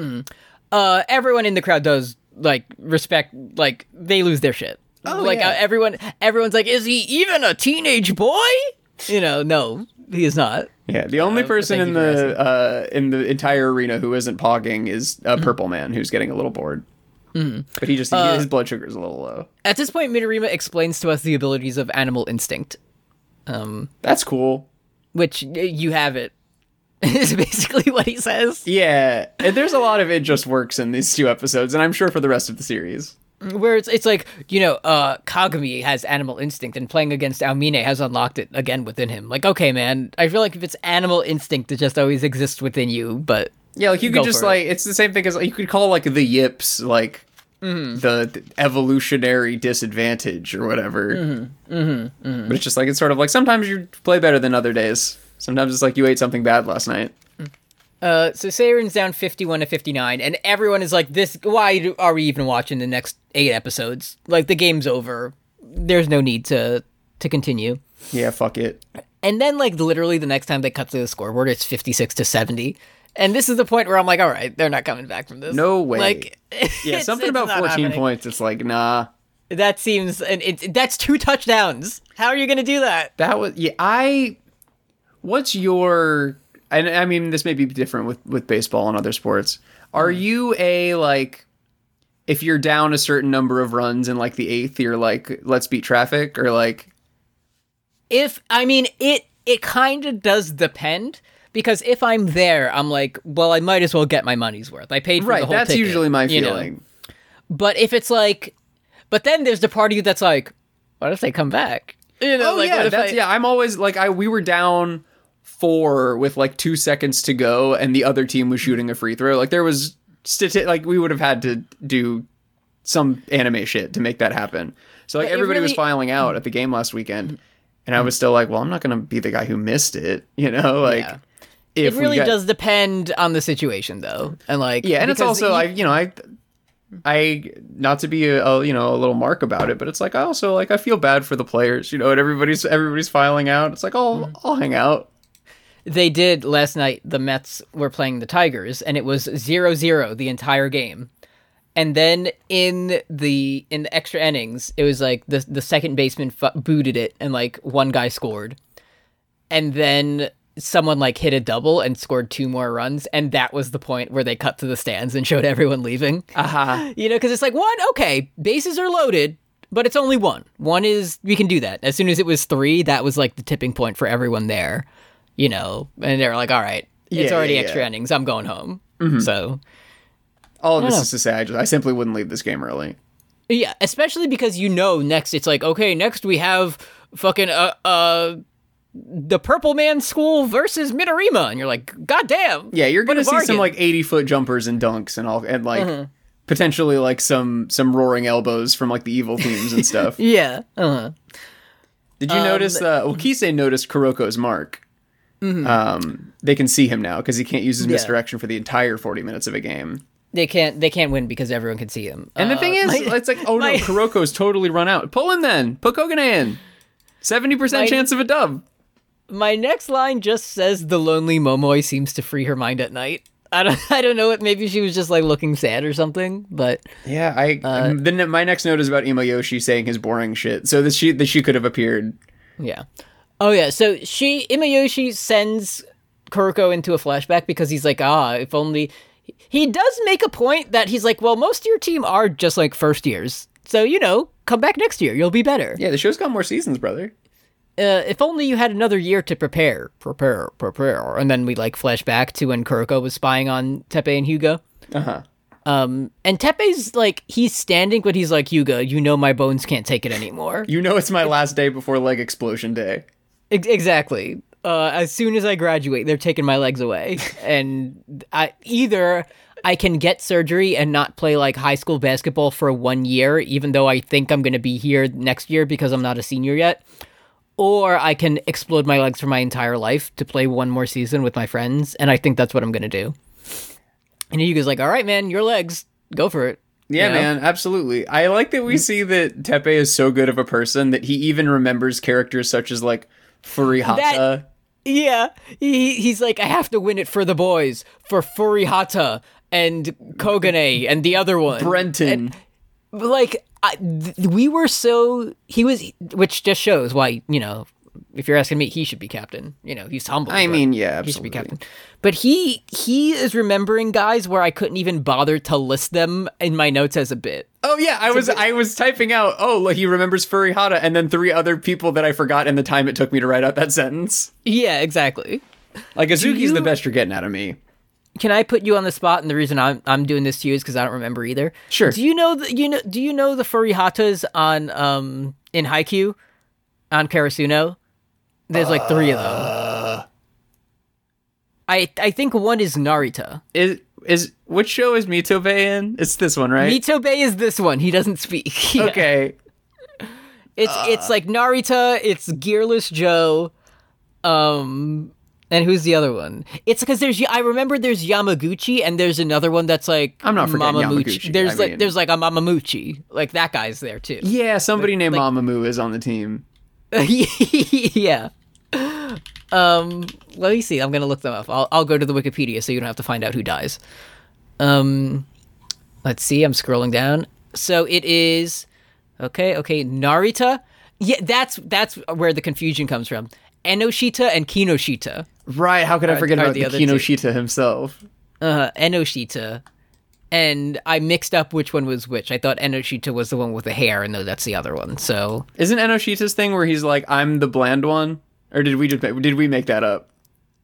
Uh, everyone in the crowd does, like, respect, like, they lose their shit. Oh, like, yeah. uh, everyone, everyone's like, is he even a teenage boy? You know, no, he is not. Yeah, the only Uh, person thank in you for the uh, in the entire arena who isn't pogging is a purple man who's getting a little bored. Mm-hmm. But he just he, Uh, his blood sugar is a little low. At this point, Midorima explains to us the abilities of animal instinct. Um, That's cool. which uh, you have it is basically what he says. Yeah, and there's a lot of it just works in these two episodes, and I'm sure for the rest of the series. Where it's it's like, you know, uh, Kagami has animal instinct, and playing against Almine has unlocked it again within him. Like, okay, man, I feel like if it's animal instinct, it just always exists within you. But Yeah, like you Go could just for it. like it's the same thing as like, you could call like the yips like Mm-hmm. the, the evolutionary disadvantage or whatever. Mm-hmm. Mm-hmm. Mm-hmm. But it's just like it's sort of like sometimes you play better than other days. Sometimes it's like you ate something bad last night. Uh, so Seiren's down fifty-one to fifty-nine, and everyone is like, "This? Why do, are we even watching the next eight episodes? Like, the game's over. There's no need to to continue." Yeah, fuck it. And then, like, literally the next time they cut to the scoreboard, it's fifty-six to seventy. And this is the point where I'm like, all right, they're not coming back from this. No way. Like, Yeah, it's- something it's about not fourteen happening. points. It's like nah. That seems, and it's that's two touchdowns. How are you going to do that? That was yeah. I. What's your? And I mean, this may be different with with baseball and other sports. Are you a like? If you're down a certain number of runs in like the eighth, you're like, let's beat traffic, or like, If I mean it, it kind of does depend. Because if I'm there, I'm like, well, I might as well get my money's worth. I paid for the right? whole That's ticket, usually my you know? feeling. But if it's like, but then there's the part of you that's like, what if they come back? You know, Oh like, yeah, what if that's I- yeah. I'm always like, I we were down four with like two seconds to go, and the other team was shooting a free throw. Like there was stati- like we would have had to do some anime shit to make that happen. So like But it everybody was really- filing out at the game last weekend, and I was still like, well, I'm not gonna be the guy who missed it, you know, like. Yeah. If It really we got, does depend on the situation, though, and like yeah, and it's because also you- I, you know, I, I not to be a, a you know a little mark about it, but it's like I also like I feel bad for the players, you know, and everybody's everybody's filing out. It's like oh, I'll hang out. they did last night. The Mets were playing the Tigers, and it was zero zero the entire game. And then in the in the extra innings, it was like the the second baseman fu- booted it, and like one guy scored, and then someone like hit a double and scored two more runs, and that was the point where they cut to the stands and showed everyone leaving. Aha. You know, because it's like, one, okay, bases are loaded, but it's only one. One is, we can do that. As soon as it was three, that was like the tipping point for everyone there, you know, and they're like, all right, it's Yeah, already yeah, extra yeah. innings. I'm going home. So, All of this know. is to say, I just I simply wouldn't leave this game early. yeah, especially because, you know, next it's like, okay, next we have fucking, uh, uh, the Purple Man School versus Midorima. And you're like, God damn. Yeah, you're what gonna a see some bargain. like eighty foot jumpers and dunks and all, and like potentially like some some roaring elbows from like the evil teams and stuff. Yeah. Uh-huh. Did you notice? Uh, well, Kisei noticed Kuroko's mark. Um, they can see him now because he can't use his Yeah. misdirection for the entire forty minutes of a game. They can't, they can't win because everyone can see him. And the Uh, thing is, my- it's like, oh my- no, Kuroko's totally run out. Pull him then. Put Kogane in. Seventy percent My- chance of a dub. My next line just says the lonely Momoi seems to free her mind at night. I don't I don't know it maybe she was just like looking sad or something, but Yeah, I. Uh, then my next note is about Imayoshi saying his boring shit. So that she that she could have appeared. yeah. Oh yeah, so she Imayoshi sends Kuroko into a flashback because he's like, ah, if only he does make a point that he's like, well, most of your team are just like first years. So, you know, come back next year. You'll be better. Yeah, the show's got more seasons, brother. Uh, if only you had another year to prepare, prepare, prepare. And then we like flash back to when Kuroko was spying on Teppei and Hyuga. Uh-huh. Um, and Teppei's like, he's standing, but he's like, Hyuga, you know my bones can't take it anymore. You know it's my last day before leg explosion day. Ex- exactly. Uh, as soon as I graduate, they're taking my legs away. And I either I can get surgery and not play like high school basketball for one year, even though I think I'm going to be here next year because I'm not a senior yet. Or I can explode my legs for my entire life to play one more season with my friends, and I think that's what I'm going to do. And Hyuga's like, all right, man, your legs, go for it. Yeah, You know? man, absolutely. I like that we see that Teppei is so good of a person that he even remembers characters such as, like, Furihata. That- Yeah, he, he's like, I have to win it for the boys, for Furihata and Kogane and the other one. Brenton. And, like, I, th- we were so, he was, which just shows why, you know, if you're asking me, he should be captain. You know, he's humble. I but mean, yeah, he should be absolutely. captain. But he he is remembering guys where I couldn't even bother to list them in my notes as a bit. Oh yeah, I was I was typing out, oh, look, he remembers Furihata, and then three other people that I forgot in the time it took me to write out that sentence. Yeah, exactly. Like, Azuki's you- the best you're getting out of me. Can I put you on the spot? And the reason I'm I'm doing this to you is because I don't remember either. Sure. Do you know the, you know Do you know the Furihatas on um in Haikyuu on Karasuno? There's like three of them. I I think one is Narita. Is is which show is Mitobe in? It's this one, right? Mitobe is this one. He doesn't speak. Yeah. Okay. It's it's like Narita. It's Gearless Joe. Um. And who's the other one? It's because there's I remember there's Yamaguchi and there's another one that's like I'm not forgetting Mamamuchi. Yamaguchi, There's I like mean- there's like a Mamamuchi. Like that guy's there too. Yeah, somebody named like- Mamamoo is on the team. Yeah. Um, let me see. I'm gonna look them up. I'll I'll go to the Wikipedia so you don't have to find out who dies. Um, let's see. I'm scrolling down. So it is okay. Okay, Narita. Yeah, that's that's where the confusion comes from. Enoshita and Kinoshita. Right, how could I Are- forget are about the the other two. Kinoshita himself? Uh, Enoshita. And I mixed up which one was which. I thought Enoshita was the one with the hair, and no, that's the other one. So Isn't Enoshita's thing where he's like, I'm the bland one? Or did we just did we make that up?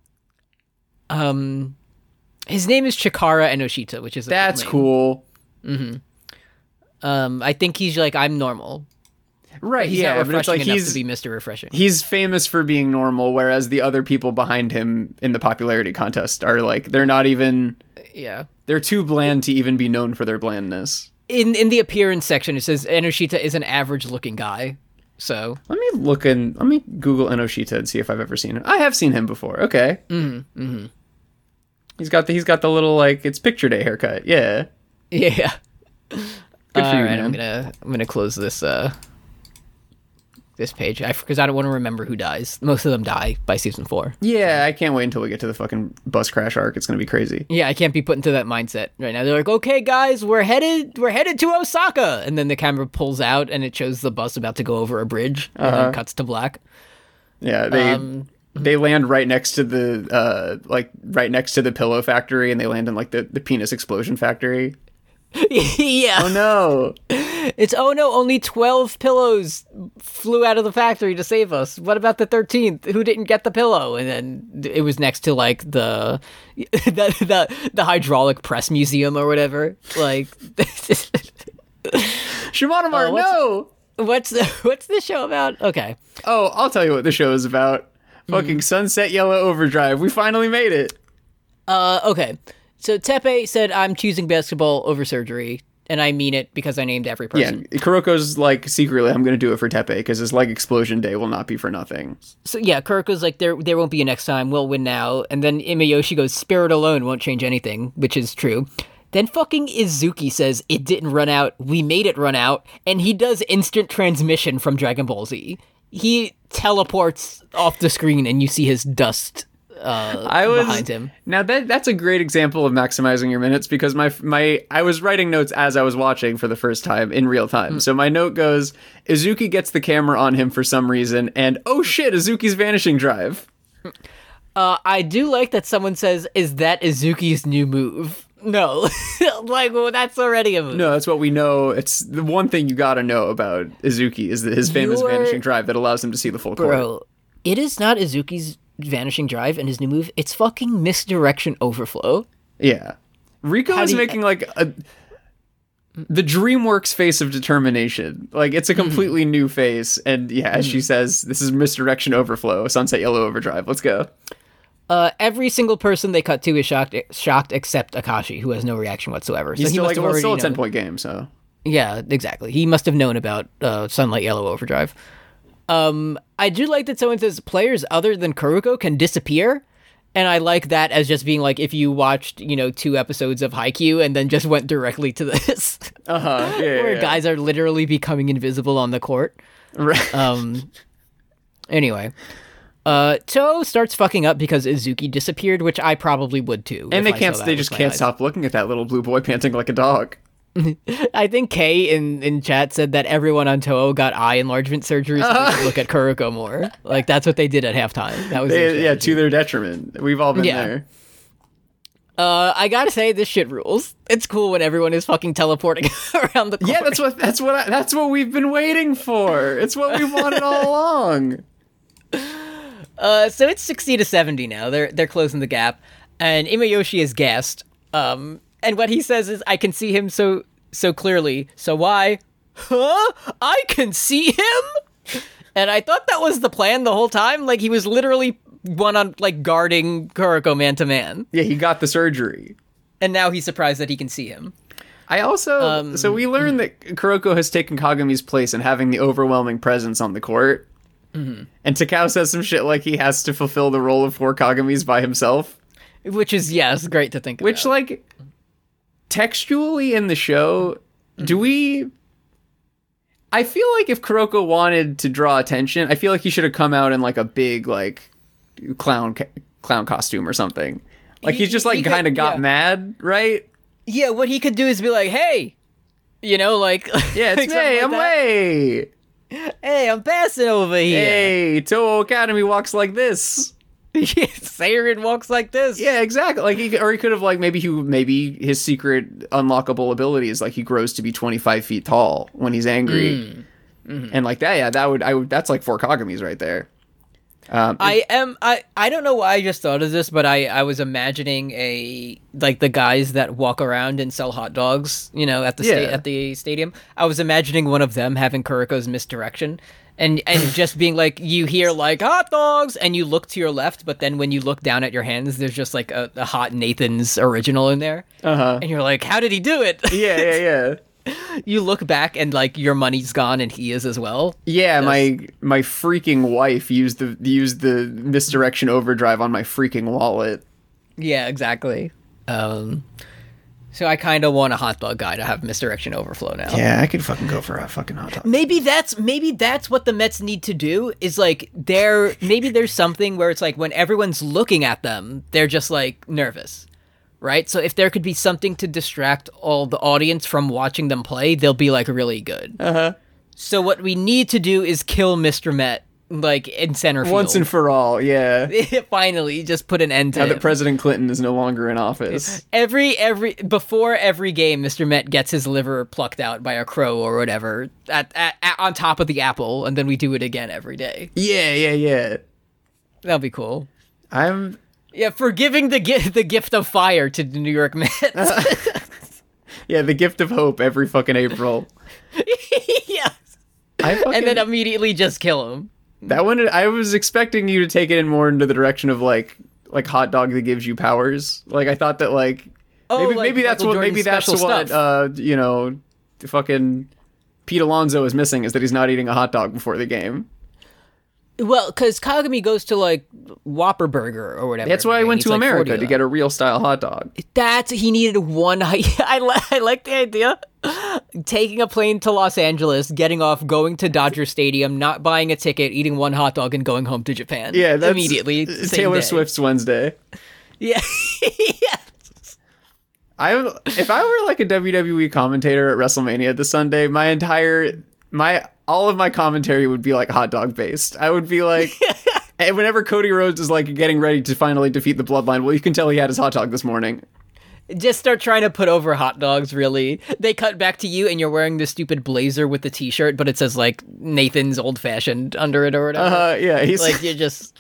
Um, his name is Chikara Enoshita, which is a That's cool. cool. Um, I think he's like I'm normal. Right, He's yeah, not but it's refreshing like enough he's to be Mister Refreshing. he's famous for being normal, whereas the other people behind him in the popularity contest are like they're not even Yeah. they're too bland to even be known for their blandness. In in the appearance section, it says Enoshita is an average-looking guy. So Let me look in. Let me Google Enoshita and see if I've ever seen him. I have seen him before. Okay. Mm-hmm. Mm-hmm. He's got the he's got the little like it's picture day haircut. Yeah. yeah. Good All for you, right, man. I'm gonna I'm gonna close this uh this page because I, I don't want to remember who dies. Most of them die by season four. Yeah, I can't wait until we get to the fucking bus crash arc. It's gonna be crazy. Yeah, I can't be put into that mindset right now. They're like, okay, guys, we're headed, we're headed to Osaka, and then the camera pulls out and it shows the bus about to go over a bridge, and Uh-huh. then cuts to black. Yeah, they Um, they land right next to the uh like right next to the pillow factory, and they land in like the the penis explosion factory. yeah, Oh no! it's oh no, only twelve pillows flew out of the factory to save us. What about the thirteenth? Who didn't get the pillow? And then it was next to like the the the, the hydraulic press museum or whatever. Like, Shimano Mart, Oh, what's- no! what's the, what's the show about? Okay. Oh, I'll tell you what the show is about. Hmm. Fucking Sunset Yellow Overdrive. We finally made it. Uh, okay. So Teppei said, I'm choosing basketball over surgery, and I mean it because I named every Yeah, person. Kuroko's like secretly, I'm gonna do it for Teppei because his leg explosion day will not be for nothing. So yeah, Kuroko's like, there there won't be a next time, we'll win now. And then Imayoshi goes, spirit alone won't change anything, which is true. Then fucking Izuki says, it didn't run out, we made it run out, and he does instant transmission from Dragon Ball Z. He teleports off the screen and you see his dust uh, I was behind him. now that that's a great example of maximizing your minutes because my my I was writing notes as I was watching for the first time in real time. Hmm. So my note goes: Izuki gets the camera on him for some reason, and oh shit, Izuki's vanishing drive. Uh, I do like that someone says, is that Izuki's new move? No, like well, that's already a move. No, that's what we know. It's the one thing you gotta know about Izuki is that his famous You're- vanishing drive that allows him to see the full court. Bro, it is not Izuki's vanishing drive and his new move. It's fucking misdirection overflow. Yeah. Rico How is do you- making like a the DreamWorks face of determination. Like it's a completely new face, and yeah, as she says, this is misdirection overflow, Sunset Yellow Overdrive. Let's go. Uh, every single person they cut to is shocked, shocked except Akashi, who has no reaction whatsoever. So He's he still must like have well, it's already still a known. ten point game, so Yeah, exactly. He must have known about uh, Sunlight Yellow Overdrive. Um, I do like that someone says players other than Kuroko can disappear, and I like that as just being like if you watched, you know, two episodes of Haikyuu and then just went directly to this, uh huh. Yeah, where yeah. guys are literally becoming invisible on the court. Right. Um. Anyway, uh, Toho starts fucking up because Izuki disappeared, which I probably would too. and if they I can't. saw that They with just my can't eyes. stop looking at that little blue boy panting like a dog. I think Kay in, in chat said that everyone on Toho got eye enlargement surgery so they could look at Kuroko more. Like, that's what they did at halftime. That was their They, yeah, strategy. to their detriment. We've all been Yeah. there. Uh, I gotta say, this shit rules. It's cool when everyone is fucking teleporting around the court. Yeah, that's what. That's what. I, that's what we've been waiting for. It's what we wanted all along. Uh, so it's sixty to seventy now. They're they're closing the gap, and Imayoshi is gassed. Um, and what he says is, "I can see him so so clearly. So why? Huh? I can see him." And I thought that was the plan the whole time. Like he was literally one on like guarding Kuroko man to man, Yeah, he got the surgery. and now he's surprised that he can see him. I also Um, so we learned that Kuroko has taken Kagami's place in having the overwhelming presence on the court. Mm-hmm. And Takao says some shit like he has to fulfill the role of four Kagamis by himself, Which is yes, great to think which about. like textually in the show, do we I feel like if Kuroko wanted to draw attention, I feel like he should have come out in like a big like clown ca- clown costume or something. Like He- he's just like he could- kind of got yeah. mad, right? Yeah, what he could do is be like, "Hey, you know, like Yeah, like it's something me, like I'm that. Way. Hey, I'm passing over here." Hey, Toho Academy walks like this. Seirin walks like this. Yeah, exactly. Like he, or he could have like maybe he maybe his secret unlockable ability is like he grows to be twenty-five feet tall when he's angry, and like that. Yeah, that would I would that's like four Kagamis right there. Um, I am I I don't know why I just thought of this, but I I was imagining a like the guys that walk around and sell hot dogs, you know, at the sta- Yeah. at the stadium. I was imagining one of them having Kuroko's misdirection. And and just being like, you hear like hot dogs, and you look to your left, but then when you look down at your hands, there's just like a, a hot Nathan's original in there, uh-huh. and you're like, how did he do it? Yeah, yeah, yeah. You look back and like your money's gone, and he is as well. Yeah, my my freaking wife used the used the misdirection overdrive on my freaking wallet. Yeah, exactly. Um, so I kind of want a hot dog guy to have misdirection overflow now. Yeah, I could fucking go for a fucking hot dog. Maybe that's maybe that's what the Mets need to do is like there maybe there's something where it's like when everyone's looking at them, they're just like nervous. Right? So if there could be something to distract all the audience from watching them play, they'll be like really good. Uh-huh. So what we need to do is kill Mister Met like in center field. Once and for all, yeah. Finally, just put an end to Now him. that President Clinton is no longer in office. Every every before every game, Mister Met gets his liver plucked out by a crow or whatever at, at, at on top of the apple, and then we do it again every day. Yeah, yeah, yeah. That'll be cool. I'm Yeah, for giving the gift the gift of fire to the New York Mets. yeah, the gift of hope every fucking April. Yeah, I fucking, and then immediately just kill him. that one I was expecting you to take it in more into the direction of like like hot dog that gives you powers. Like I thought that like Oh, maybe like maybe that's Michael what maybe Jordan's that's special what stuff. uh you know the fucking Pete Alonso is missing is that he's not eating a hot dog before the game. Well, because Kagami goes to like Whopper Burger or whatever. That's why I and went he's, to like, America forty of to them. get a real style hot dog. That's he needed one. I I, li- I like the idea. Taking a plane to Los Angeles, getting off, going to Dodger Stadium, not buying a ticket, eating one hot dog, and going home to Japan. Yeah, that's immediately. uh, same Taylor day. Swift's Wednesday. Yeah. Yeah. I if I were like a W W E commentator at WrestleMania this Sunday, my entire my all of my commentary would be like hot dog based. I would be like, and whenever Cody Rhodes is like getting ready to finally defeat the Bloodline, well, you can tell he had his hot dog this morning. Just start trying to put over hot dogs, really. They cut back to you, and you're wearing this stupid blazer with the t-shirt, but it says, like, Nathan's Old-Fashioned under it or whatever. Uh, yeah, he's... Like, you're just...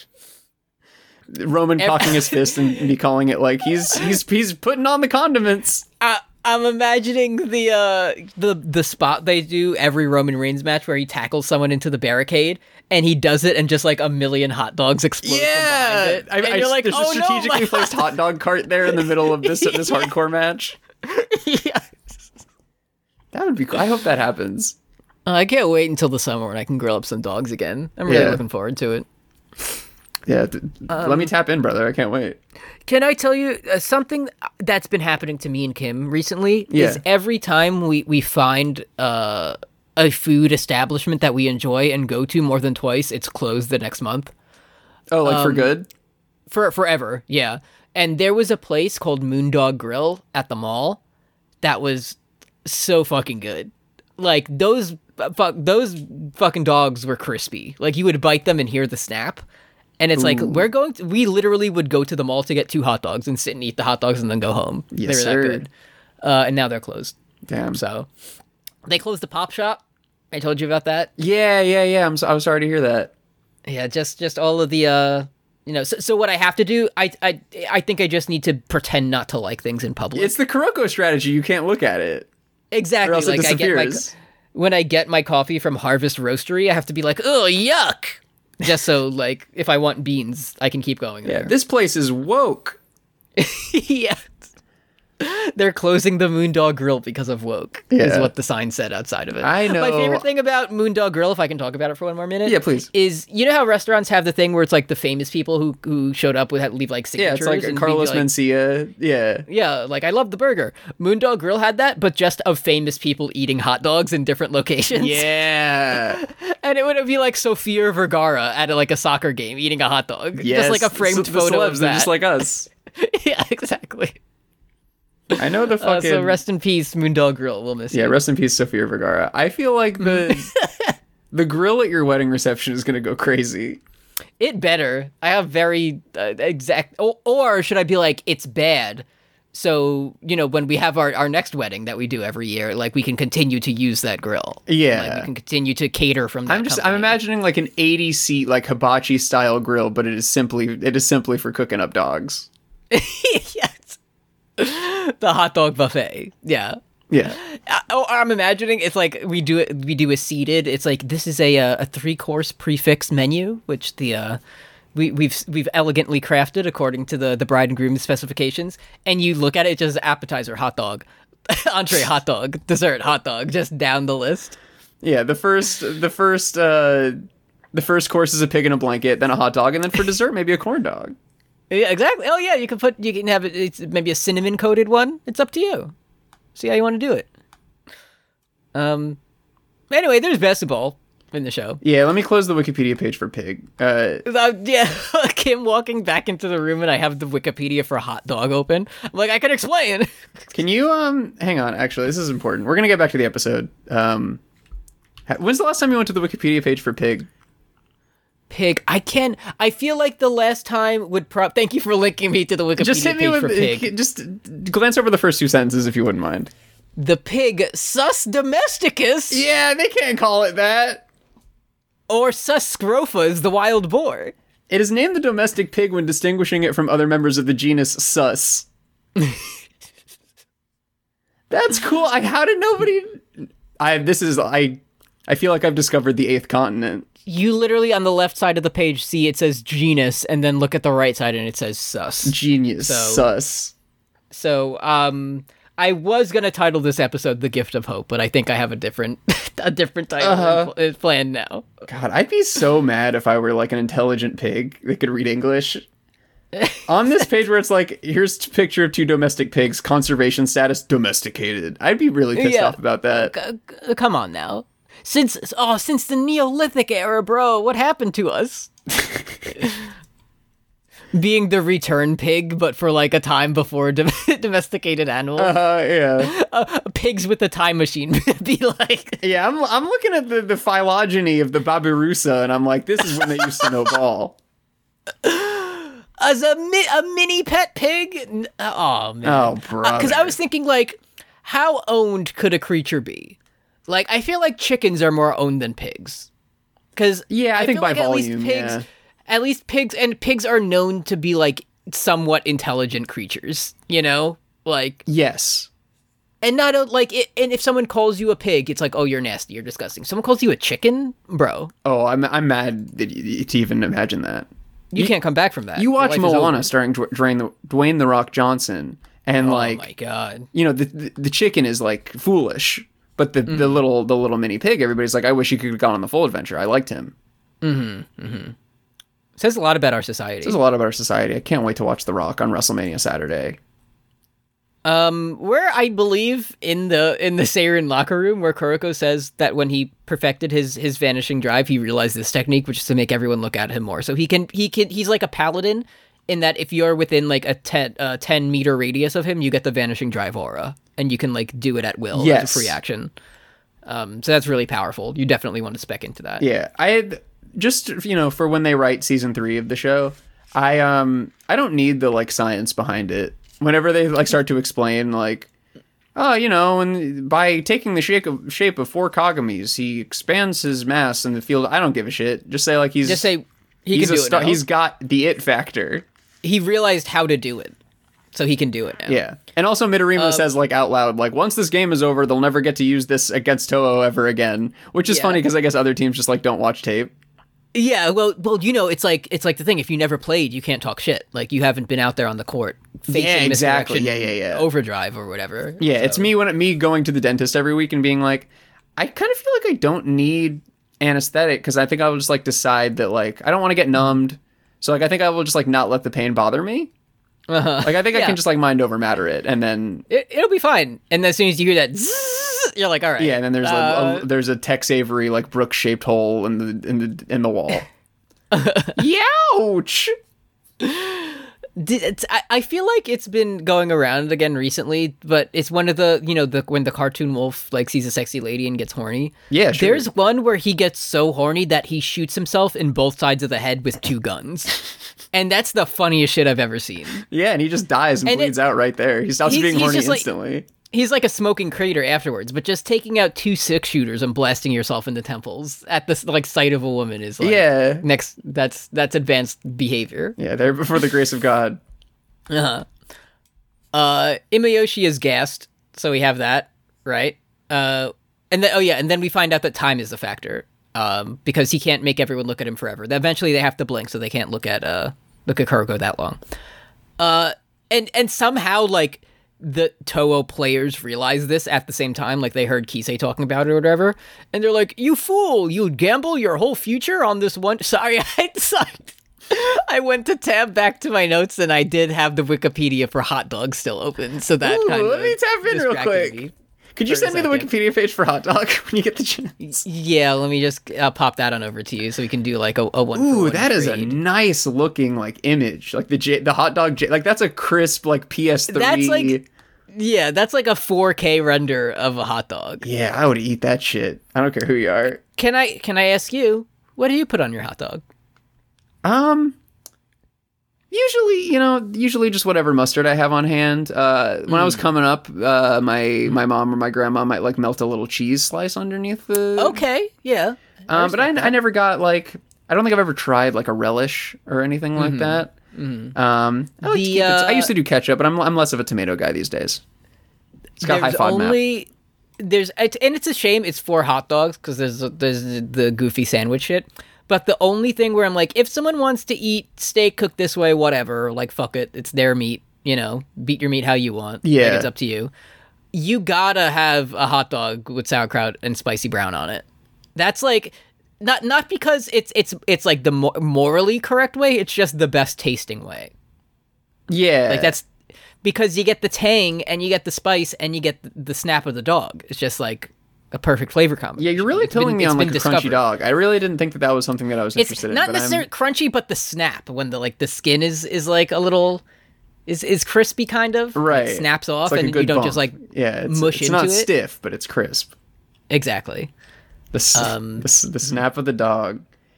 Roman cocking his fist and me calling it, like, he's he's he's putting on the condiments. I, I'm imagining the, uh, the, the spot they do every Roman Reigns match where he tackles someone into the barricade, and he does it, and just, like, a million hot dogs explode Yeah! from behind it. I, And I, you're like, there's oh, a strategically no, placed hot dog cart there in the middle of this this Yeah. hardcore match. yeah. That would be cool. I hope that happens. Uh, I can't wait until the summer when I can grill up some dogs again. I'm really Yeah. looking forward to it. Yeah, th- Um, let me tap in, brother. I can't wait. Can I tell you uh, something that's been happening to me and Kim recently? Yeah. Is every time we, we find uh, a food establishment that we enjoy and go to more than twice, it's closed the next month. Oh, like Um, for good? For forever, yeah. And there was a place called Moondog Grill at the mall that was so fucking good. Like, those, fuck, those fucking dogs were crispy. Like, you would bite them and hear the snap. And it's like, we're going to, we literally would go to the mall to get two hot dogs and sit and eat the hot dogs and then go home. Yes, they were sir. that good. Uh, and now they're closed. Damn. So they closed the pop shop. I told you about that. Yeah, yeah, yeah. I'm so, I was sorry to hear that. Yeah, just just all of the uh you know, so, so what I have to do, I I I think I just need to pretend not to like things in public. It's the Kuroko strategy. You can't look at it. exactly or else it like I get my disappears. when I get my coffee from Harvest Roastery, I have to be like, "Oh, yuck." Just so like if I want beans, I can keep going Yeah, there. this place is woke. yeah. They're closing the Moondog Grill because of woke, is Yeah. what the sign said outside of it. I know. My favorite thing about Moondog Grill, if I can talk about it for one more minute, Yeah, please. is you know how restaurants have the thing where it's like the famous people who who showed up would have, leave like Yeah, signatures. it's like and Carlos be like, Mencia. Yeah. Yeah, like I love the burger. Moondog Grill had that, but just of famous people eating hot dogs in different locations. Yeah. And it would be like Sofia Vergara at a, like a soccer game eating a hot dog. Yes. Just like a framed So- the photo celebs, of they're that. just like us. yeah, exactly. I know the Uh, fucking... so rest in peace, Moondog Grill. We'll miss yeah, you. rest in peace, Sofia Vergara. I feel like the the grill at your wedding reception is going to go crazy. It better. I have very uh, exact... Or, or should I be like, it's bad. So, you know, when we have our, our next wedding that we do every year, like, we can continue to use that grill. Yeah. Like, we can continue to cater from that I'm just I'm company. imagining like an eighty seat like hibachi style grill, but it is simply it is simply for cooking up dogs. yes. The hot dog buffet. Yeah. Yeah. Uh, oh, I'm imagining it's like we do it. We do a seated. It's like this is a uh, a three course prefix menu, which the uh, we we've we've elegantly crafted according to the the bride and groom specifications. And you look at it, just appetizer, hot dog, entree, hot dog, dessert, hot dog, just down the list. Yeah, the first the first uh the first course is a pig in a blanket, then a hot dog, and then for dessert maybe a corn dog. Yeah, exactly. Oh yeah, you can put you can have it. It's maybe a cinnamon coated one. It's up to you. See how you want to do it. Um. Anyway, there's basketball in the show. Yeah, let me close the Wikipedia page for pig. Uh Uh, yeah, Kim walking back into the room and I have the Wikipedia for hot dog open. I'm like, I can explain. can you um hang on, actually, this is important. We're going to get back to the episode. Um ha- when's the last time you went to the Wikipedia page for pig? Pig. I can. I feel like the last time would prop. Thank you for linking me to the Wikipedia Just hit me page with for pig. just glance over the first two sentences if you wouldn't mind. The pig, Sus domesticus, Yeah, they can't call it that. or Sus scrofa is the wild boar. It is named the domestic pig when distinguishing it from other members of the genus Sus. That's cool. I, how did nobody... I This is... I I feel like I've discovered the eighth continent. You literally on the left side of the page see it says genus, and then look at the right side and it says Sus. Genius. So- Sus. So, um, I was gonna title this episode "The Gift of Hope," but I think I have a different, a different title Uh-huh. in pl- planned now. God, I'd be so mad if I were like an intelligent pig that could read English. On this page where it's like, here's a picture of two domestic pigs, conservation status, domesticated. I'd be really pissed Yeah. off about that. C- c- come on now. Since oh, since the Neolithic era, bro, what happened to us? Being the return pig, but for like a time before dom- domesticated animals. Uh, yeah. Uh, pigs with a time machine be like. Yeah, I'm I'm looking at the, the phylogeny of the Babirusa, and I'm like, this is when they used to know ball. as a mi- a mini pet pig. N- Oh man. Oh, brother. Because I was thinking like, how owned could a creature be? Like, I feel like chickens are more owned than pigs. Because Yeah, I think feel by like at least volume, pigs, yeah. at least pigs and pigs are known to be like somewhat intelligent creatures. You know, like Yes. and not a, like it, and if someone calls you a pig, it's like, oh, you're nasty, you're disgusting. Someone calls you a chicken, bro. Oh, I'm I'm mad that you, to even imagine that. You, can't come back from that. You Your watch life is Moana over. starring Dw- Dwayne the, Dwayne the Rock Johnson, and Oh like my god. you know the, the the chicken is like foolish, but the Mm. the little the little mini pig, everybody's like, I wish he could have gone on the full adventure. I liked him. Says a lot about our society. There's a lot about our society. I can't wait to watch The Rock on WrestleMania Saturday. Um, where I believe in the in the Seirin locker room, where Kuroko says that when he perfected his his vanishing drive, he realized this technique, which is to make everyone look at him more. So he can he can he's like a paladin in that if you're within like a ten, uh, ten meter radius of him, you get the vanishing drive aura, and you can like do it at will as Yes. a free action. Um, so that's really powerful. You definitely want to spec into that. Yeah, I had just you know for when they write season three of the show, I um I don't need the like science behind it. Whenever they like start to explain like, oh, you know, and by taking the shape of shape of four Kagamis, he expands his mass in the field. I don't give a shit. Just say like he's Just say he he's can a do it. star- now. He's got the it factor. He realized how to do it, so he can do it now. Yeah, and also Midorima says like out loud like once this game is over, they'll never get to use this against Toho ever again, which is Yeah. funny because I guess other teams just like don't watch tape. Yeah, well, well, you know, it's like it's like the thing. If you never played, you can't talk shit. Like you haven't been out there on the court facing Yeah, exactly. misdirection, Yeah, yeah, yeah. overdrive or whatever. Yeah, So- it's me when me going to the dentist every week and being like, I kind of feel like I don't need anesthetic because I think I will just like decide that like I don't want to get numbed, so like I think I will just like not let the pain bother me. Uh-huh. Like I think I Yeah. can just like mind over matter it, and then It, it'll be fine. And then as soon as you hear that, zzz, you're like, all right. yeah, and then there's like, Uh, a, there's a Tex Avery like Brook shaped hole in the in the in the wall. Youch! Did- it's, I, I feel like it's been going around again recently, but it's one of the, you know, the when the cartoon wolf like sees a sexy lady and gets horny. Yeah, sure. There's one where he gets so horny that he shoots himself in both sides of the head with two guns. And that's the funniest shit I've ever seen. Yeah, and he just dies and, And it- bleeds out right there. He stops He's- being he's horny just, like- instantly. He's like a smoking crater afterwards, but just taking out two six shooters and blasting yourself in the temples at the like sight of a woman is like Yeah. next that's that's advanced behavior. Yeah, there before the grace of God. Uh-huh. Uh Imayoshi is gassed, so we have that, right? Uh and then oh yeah, and then we find out that time is a factor. Um because he can't make everyone look at him forever. Eventually they have to blink so they can't look at uh look at Kuroko that long. Uh and and somehow like the Toho players realize this at the same time, like they heard Kisei talking about it or whatever, and they're like, "You fool! You'd gamble your whole future on this one." Sorry, I sucked. I went to tab back to my notes, and I did have the Wikipedia for hot dogs still open, so that Ooh, kind of let me tap in real quick. Me. Could you for a send me the second. Wikipedia page for hot dog when you get the chance? Yeah, let me just uh, pop that on over to you, so we can do like a, a one. for Ooh, one that is a trade. nice looking like image, like the J- the hot dog, J- like that's a crisp like P S three. That's like- Yeah, that's like a four K render of a hot dog. yeah, I would eat that shit. I don't care who you are. Can I can I ask you, what do you put on your hot dog? Um, usually, you know, usually just whatever mustard I have on hand. Uh, when I was coming up, uh, my my mom or my grandma might like melt a little cheese slice underneath the. Okay, yeah. Um, but I, I never got like I don't think I've ever tried like a relish or anything like that. Um, I, like to The, keep it- I uh, used to do ketchup, but I'm I'm less of a tomato guy these days. It's got high There's FODMAP. only there's it's, and it's a shame it's for hot dogs because there's there's the goofy sandwich shit. But the only thing where I'm like, if someone wants to eat steak cooked this way, whatever, like fuck it, it's their meat. You know, beat your meat how you want. Like, Yeah. it's up to you. You gotta have a hot dog with sauerkraut and spicy brown on it. That's like. Not not because it's it's it's like the mo- morally correct way. It's just the best tasting way. Yeah, Like that's because you get the tang and you get the spice and you get the, the snap of the dog. It's just like a perfect flavor combination. Yeah, you're really It's been- telling me it's on like a been crunchy discovered. dog. I really didn't think that that was something that I was It's interested in. not but necessarily I'm- crunchy, but the snap when the like the skin is is like a little is is crispy kind of. It right snaps off It's like a and good you don't bump. just like yeah, it's, mush it's into not it. stiff, but it's crisp. Exactly. The s- Um, the, s- the snap of the dog.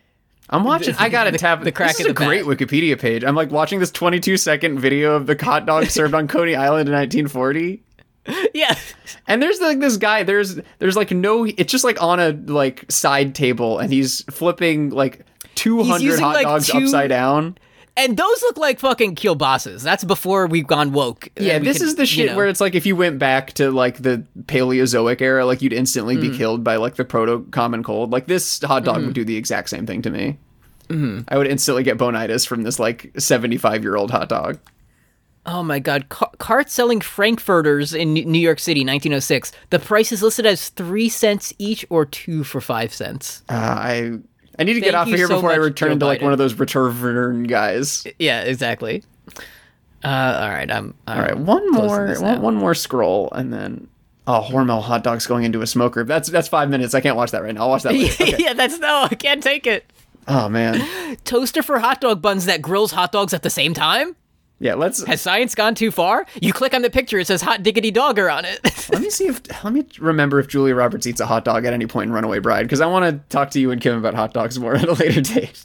I'm watching. I gotta tap the crack This is of a the great bat. Wikipedia page. I'm like watching this twenty-two second video of the hot dog served on Coney Island in nineteen forty. Yeah. And there's like this guy. There's there's like no. It's just like on a like side table, and he's flipping like two hundred using, hot like, dogs two- upside down. And those look like fucking kielbasa's. That's before we've gone woke. Yeah, Uh, we this could, is the you shit know. where it's like if you went back to like the Paleozoic era, like you'd instantly Mm. be killed by like the proto common cold. Like this hot dog Mm-hmm. would do the exact same thing to me. Mm-hmm. I would instantly get bonitis from this like seventy-five year old hot dog. Oh my god, Car- carts selling Frankfurters in New New York City, nineteen oh six. The price is listed as three cents each or two for five cents. Uh, I I need to get Thank off you of here so before I much, return Joe to like Biden. one of those return guys. Yeah, exactly. Uh, all right, I'm. I'm All right, one closing more, this one, now. one more scroll, and then oh, Hormel hot dogs going into a smoker. That's that's five minutes. I can't watch that right now. I'll watch that later. Okay. Yeah, that's no, I can't take it. Oh man, Toaster for hot dog buns that grills hot dogs at the same time? yeah. Let's Has science gone too far? You click on the picture, it says hot diggity dogger on it. let me see if let me remember if Julia Roberts eats a hot dog at any point in Runaway Bride, because I want to talk to you and Kim about hot dogs more at a later date.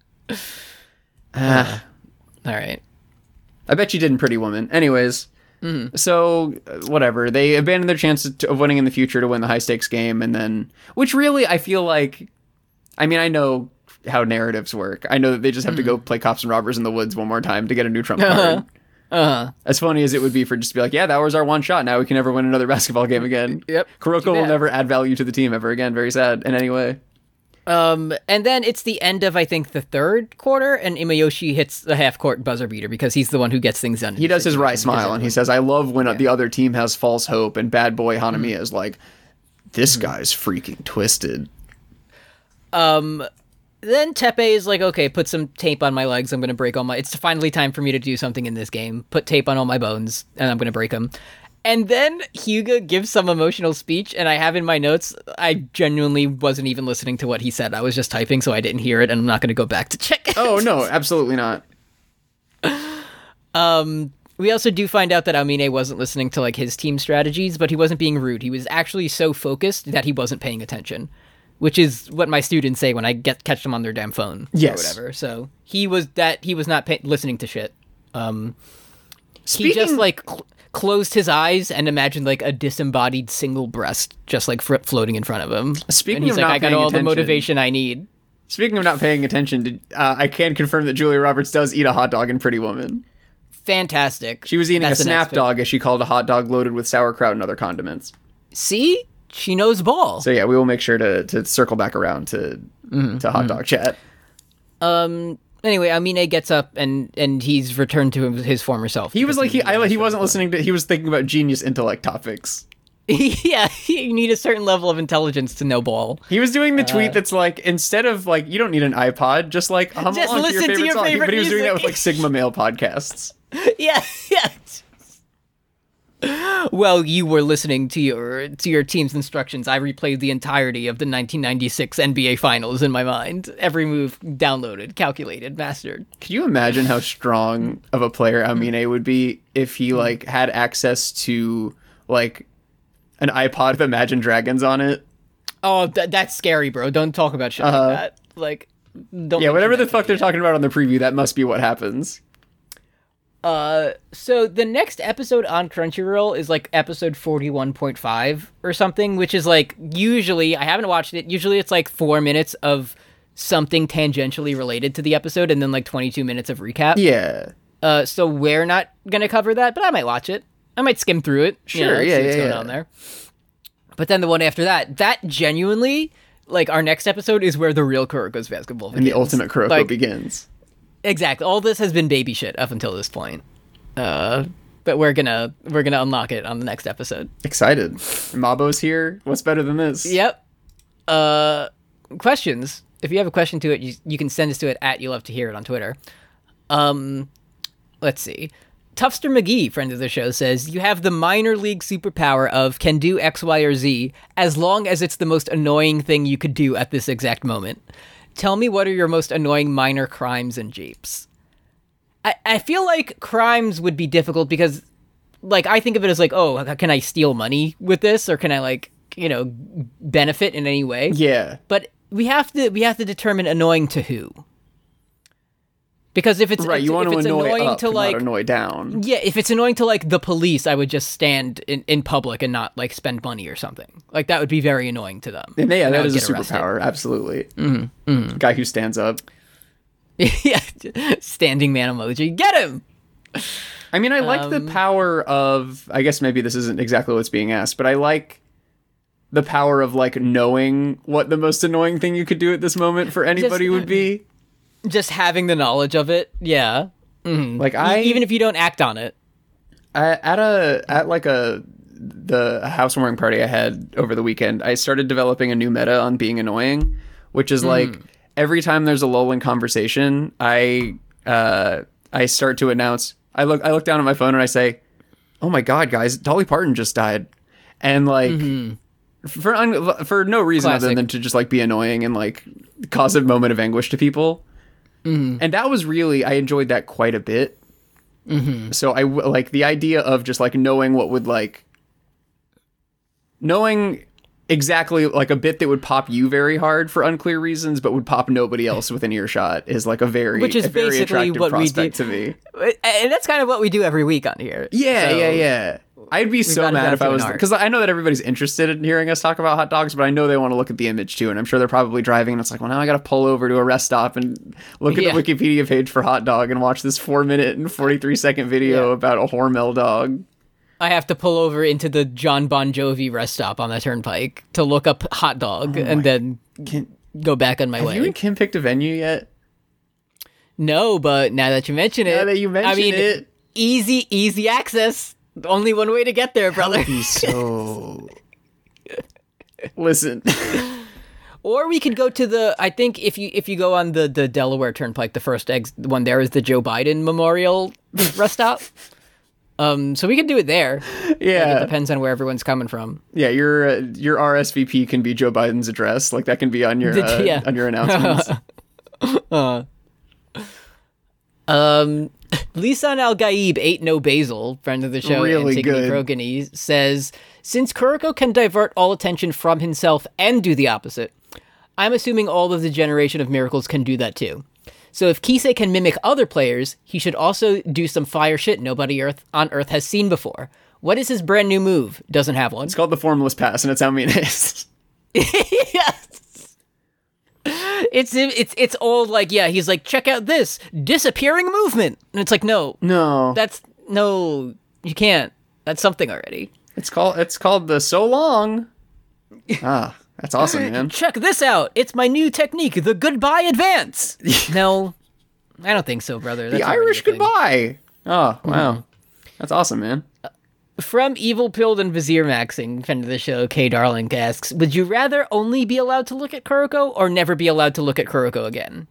Ah. All right. I bet you did in Pretty Woman. Anyways, Mm-hmm. so uh, whatever. They abandoned their chance to, of winning in the future to win the high stakes game, and then, which really I feel like, I mean, I know how narratives work. I know that they just have to Mm-hmm. go play cops and robbers in the woods one more time to get a new trump card. Uh-huh. As funny as it would be for just to be like, yeah, that was our one shot. Now we can never win another basketball game again. Yep. Kuroko Too will bad. never add value to the team ever again. Very sad in any way. Um, and then it's the end of, I think, the third quarter, and Imayoshi hits the half-court buzzer beater because he's the one who gets things done. He does his wry smile and he says, I love when the other team has false hope, and bad boy Hanamiya Mm-hmm. is like, this guy's freaking twisted. Um, then Tepe is like, okay, put some tape on my legs. I'm going to break all my... It's finally time for me to do something in this game. Put tape on all my bones, and I'm going to break them. And then Hyuga gives some emotional speech, and I have in my notes, I genuinely wasn't even listening to what he said. I was just typing, so I didn't hear it, and I'm not going to go back to check it. Oh, no, absolutely not. Um, we also do find out that Amine wasn't listening to like his team strategies, but he wasn't being rude. He was actually so focused that he wasn't paying attention, which is what my students say when I get catch them on their damn phone Yes. or whatever. So he was that he was not pay- listening to shit. Um, Speaking, he just like cl- closed his eyes and imagined like a disembodied single breast just like fr- floating in front of him. Speaking and he's of like, not I got paying all attention- the motivation I need. Speaking of not paying attention, did, uh, I can confirm that Julia Roberts does eat a hot dog in Pretty Woman. Fantastic. She was eating That's a the next snap bit. dog, as she called a hot dog loaded with sauerkraut and other condiments. See, she knows ball. So yeah, we will make sure to, to circle back around to to hot dog chat. Um. Anyway, Amine gets up and and he's returned to his former self. He was like he I, he wasn't listening to he was thinking about genius intellect topics. Yeah, you need a certain level of intelligence to know ball. He was doing the tweet that's like, instead of like, you don't need an iPod, just like hum Just along to your listen to favorite your song. favorite But he was doing that with music. like Sigma Male podcasts. Yeah, yeah. Well, you were listening to your to your team's instructions. I replayed the entirety of the nineteen ninety-six N B A Finals in my mind. Every move downloaded, calculated, mastered. Could you imagine how strong of a player Amine would be if he like had access to like an iPod with Imagine Dragons on it? Oh, th- that's scary, bro. Don't talk about shit Uh-huh. like that. Like, don't. Yeah, mention whatever that the to fuck me they're yet. talking about on the preview, that must be what happens. Uh, so the next episode on Crunchyroll is like episode forty-one point five or something, which is like usually, I haven't watched it, usually it's like four minutes of something tangentially related to the episode and then like twenty-two minutes of recap. Yeah. Uh, so we're not gonna cover that, but I might watch it. I might skim through it. you Sure, know, yeah, see what's yeah, going yeah. on there. But then the one after that, that genuinely, like our next episode is where the real Kuroko's basketball And the begins. ultimate Kuroko Like, begins. Exactly. All this has been baby shit up until this point. Uh, but we're gonna we're gonna unlock it on the next episode. Excited. Mabo's here. What's better than this? Yep. Uh, questions. If you have a question to it, you, you can send us to it at You Love to Hear It on Twitter. Um, let's see. Tuffster McGee, friend of the show, says you have the minor league superpower of can do X, Y, or Z as long as it's the most annoying thing you could do at this exact moment. Tell me what are your most annoying minor crimes and japes. I, I feel like crimes would be difficult because, like, I think of it as like, oh, can I steal money with this? Or can I, like, you know, benefit in any way? Yeah. But we have to we have to determine annoying to who. Because if it's Right, you if want to it's annoy annoying up, to like not annoy down. yeah, if it's annoying to like the police, I would just stand in, in public and not like spend money or something. Like that would be very annoying to them. And yeah, And I that would is a get arrested. superpower. Absolutely. Mm-hmm. Mm-hmm. Guy who stands up. Yeah, standing man emoji. Get him. I mean, I like Um, the power of. I guess maybe this isn't exactly what's being asked, but I like the power of like knowing what the most annoying thing you could do at this moment for anybody Just- would be. Just having the knowledge of it. Yeah. Like I, Even if you don't act on it. I, at a at like a the housewarming party I had over the weekend, I started developing a new meta on being annoying, which is like every time there's a lull in conversation, I uh I start to announce. I look I look down at my phone and I say, "Oh my god, guys, Dolly Parton just died," and like for un- for no reason other Classic. than to just like be annoying and like cause a moment of anguish to people. And that was really I enjoyed that quite a bit. So I w- like the idea of just like knowing what would like knowing exactly like a bit that would pop you very hard for unclear reasons, but would pop nobody else within earshot is like a very Which is a very basically attractive what we prospect do. to me. And that's kind of what we do every week on here. Yeah, So- yeah, yeah. I'd be so got it mad down if to I an was art. because I know that everybody's interested in hearing us talk about hot dogs, but I know they want to look at the image too, and I'm sure they're probably driving, and it's like, well, now I got to pull over to a rest stop and look at Yeah. the Wikipedia page for hot dog and watch this four minute and forty-three second video Yeah. about a Hormel dog. I have to pull over into the John Bon Jovi rest stop on the turnpike to look up hot dog and then Can, go back on my have way. you and Kim picked a venue yet? No, but now that you mention it, Now that you mention I mean, it. easy, easy access. Only one way to get there, brother. Be so. Listen, Or we could go to the. I think if you if you go on the the Delaware Turnpike, the first ex- one there is the Joe Biden Memorial rest stop. Um, so we can do it there. It yeah, depends on where everyone's coming from. yeah. Your uh, your R S V P can be Joe Biden's address, like that can be on your Did- uh, yeah. on your announcements. Um, Lisan Al Gaib, Ain't No Basil, friend of the show, Really Antigone good. Progeny, says, since Kuroko can divert all attention from himself and do the opposite, I'm assuming all of the Generation of Miracles can do that too. So if Kisei can mimic other players, he should also do some fire shit nobody Earth on Earth has seen before. What is his brand new move? Doesn't have one. It's called the Formless Pass, and it's how mean it is. Yes. It's it's it's old like yeah, he's like, check out this disappearing movement. And it's like, no. No, That's no, you can't. That's something already. it's called it's called the So Long. Ah, that's awesome, man. Check this out. It's my new technique, the goodbye advance. No, I don't think so, brother. That's The already Irish a thing. goodbye. Oh wow, that's awesome, man. From Evil Pilled and Vizier Maxing, friend of the show, K Darling asks, would you rather only be allowed to look at Kuroko or never be allowed to look at Kuroko again?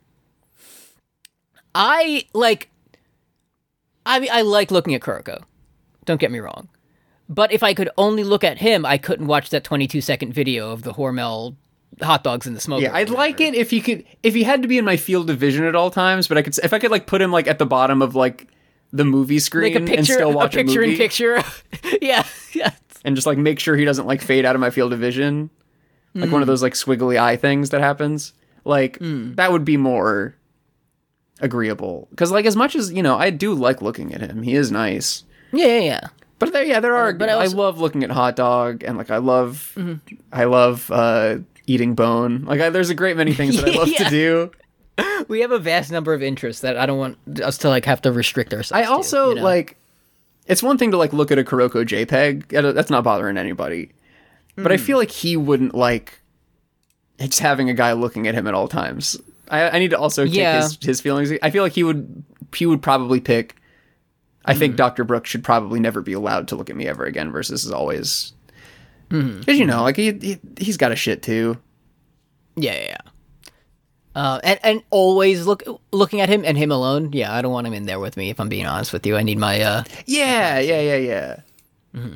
I like I mean I like looking at Kuroko. Don't get me wrong. But if I could only look at him, I couldn't watch that twenty-two second video of the Hormel hot dogs in the smoker. Yeah, I'd like it if he could if he had to be in my field of vision at all times, but I could if I could like put him like at the bottom of like the movie screen like a picture, and still watch a picture movie in picture. yeah, yeah. and just like make sure he doesn't like fade out of my field of vision. Like Mm. one of those like squiggly eye things that happens. Like that would be more agreeable. Cuz like as much as, you know, I do like looking at him. He is nice. Yeah, yeah, yeah. But there yeah, there are but I I, also- love looking at hot dog and like I love I love uh eating bone. Like I, there's a great many things that I love Yeah. to do. We have a vast number of interests that I don't want us to like have to restrict ourselves. I to, also you know? like it's one thing to like look at a Kuroko JPEG. uh, That's not bothering anybody. But I Hmm. feel like he wouldn't like just having a guy looking at him at all times. I, I need to also take Yeah. his, his feelings. I feel like he would he would probably pick. I Hmm. think Doctor Brooks should probably never be allowed to look at me ever again. Versus is always Hmm. because you know like he, he he's got a shit too. Yeah, yeah, yeah. Uh, and and always look looking at him and him alone. Yeah, I don't want him in there with me. If I'm being honest with you, I need my uh Yeah, yeah, yeah, yeah.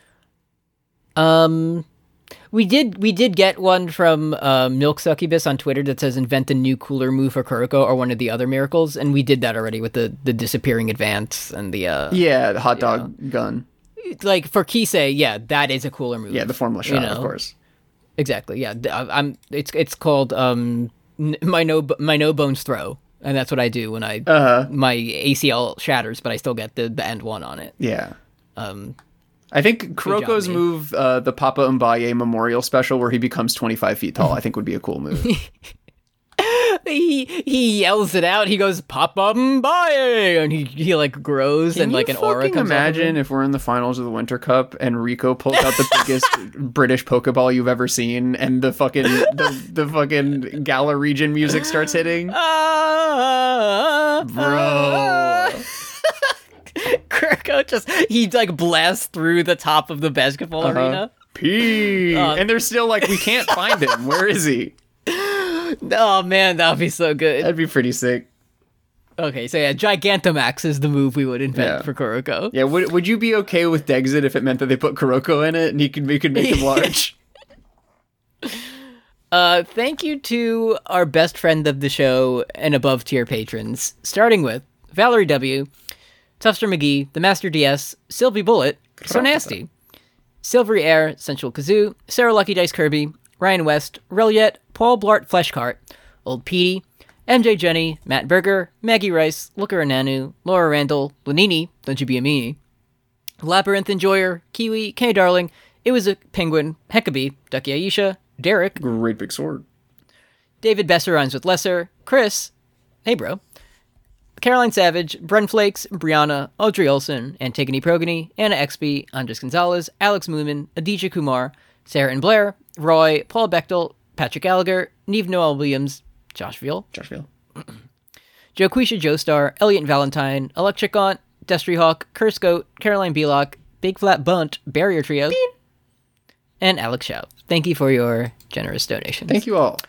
um. We did we did get one from uh, Milk Succubus on Twitter that says invent a new cooler move for Kuroko or one of the other miracles, and we did that already with the the disappearing advance and the uh Yeah, the hot dog gun. like for Kisei. Yeah, that is a cooler move. Yeah, the formless You shot, know? of course. exactly. Yeah, th- I- I'm. It's it's called um n- my no my no bones throw, and that's what I do when I Uh-huh. my A C L shatters, but I still get the the end one on it. Yeah. Um, I think Kuroko's me. move, uh, the Papa Mbaye Memorial Special, where he becomes twenty-five feet tall, I think would be a cool move. he he yells it out. He goes Papa Mbaye, and he he like grows Can and like you an aura fucking comes off of imagine him. if we're in the finals of the Winter Cup and Rico pulls out the biggest British Pokeball you've ever seen, and the fucking the, the fucking Gala region music starts hitting? Ah, Bro. Kuroko just he like blasts through the top of the basketball Uh-huh. arena. P. Uh, and they're still like, we can't find him. Where is he? Oh man, that would be so good. That'd be pretty sick. Okay, so yeah, Gigantamax is the move we would invent Yeah. for Kuroko. Yeah, would would you be okay with Dexit if it meant that they put Kuroko in it and he could we could make him large? Uh, thank you to our best friend of the show and above tier patrons, starting with Valerie W, Tufster McGee, The Master D S, Sylvie Bullet, So Nasty, Silvery Air, Sensual Kazoo, Sarah Lucky Dice Kirby, Ryan West, Reliet, Paul Blart Fleshcart, Old Petey, M J Jenny, Matt Berger, Maggie Rice, Looker Nanu, Laura Randall, Lanini, Don't You Be a Meanie, Labyrinth Enjoyer, Kiwi, K Darling, It Was a Penguin, Heckabee, Ducky Aisha, Derek, Great big sword. David Besser rhymes with Lesser, Chris, hey bro, Caroline Savage, Brun Flakes, Brianna, Audrey Olson, Antigone Progony, Anna Exby, Andres Gonzalez, Alex Moomin, Aditya Kumar, Sarah and Blair, Roy, Paul Bechtel, Patrick Gallagher, Neve Noel Williams, Josh Veal, Joshville. Joe Quisha Joestar, Elliot Valentine, Electric Aunt, Destry Hawk, Curse Goat, Caroline Belock, Big Flat Bunt, Barrier Trio, and Alex Shaw. Thank you for your generous donations. Thank you all.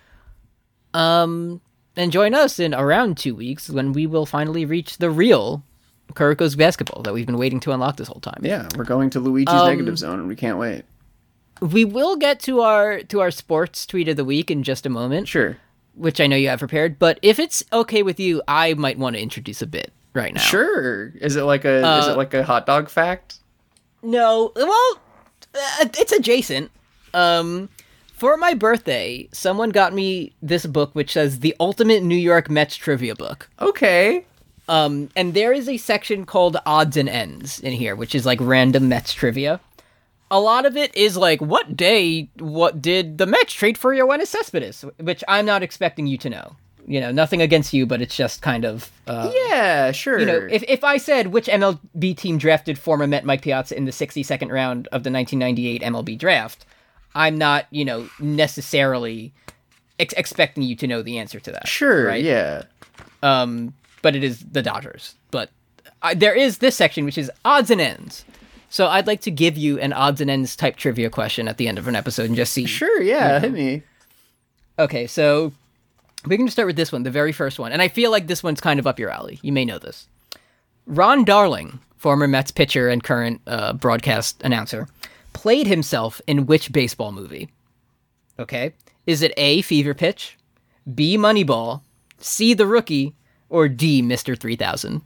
Um, and join us in around two weeks when we will finally reach the real Kuroko's basketball that we've been waiting to unlock this whole time. Yeah, we're going to Luigi's Um, negative zone and we can't wait. We will get to our to our sports tweet of the week in just a moment, Sure. which I know you have prepared. But if it's okay with you, I might want to introduce a bit right now. Sure. Is it like a is Uh, it like a hot dog fact? No, well, uh, it's adjacent. Um, for my birthday, someone got me this book which says The Ultimate New York Mets Trivia Book. Okay. Um, and there is a section called Odds and Ends in here, which is like random Mets trivia. A lot of it is like, what day, what did the Mets trade for Yoenis Cespedes? Which I'm not expecting you to know. You know, nothing against you, but it's just kind of, uh, Yeah, sure. you know, if, if I said which M L B team drafted former Met Mike Piazza in the sixty-second round of the nineteen ninety-eight M L B draft, I'm not, you know, necessarily ex- expecting you to know the answer to that. Sure, right? yeah. Um, but it is the Dodgers. But uh, there is this section, which is odds and ends. So I'd like to give you an odds and ends type trivia question at the end of an episode and just see. Sure, yeah, hit me. Okay, so we can just start with this one, the very first one. And I feel like this one's kind of up your alley. You may know this. Ron Darling, former Mets pitcher and current uh, broadcast announcer, played himself in which baseball movie? Okay. Is it A, Fever Pitch, B, Moneyball, C, The Rookie, or D, Mister three thousand?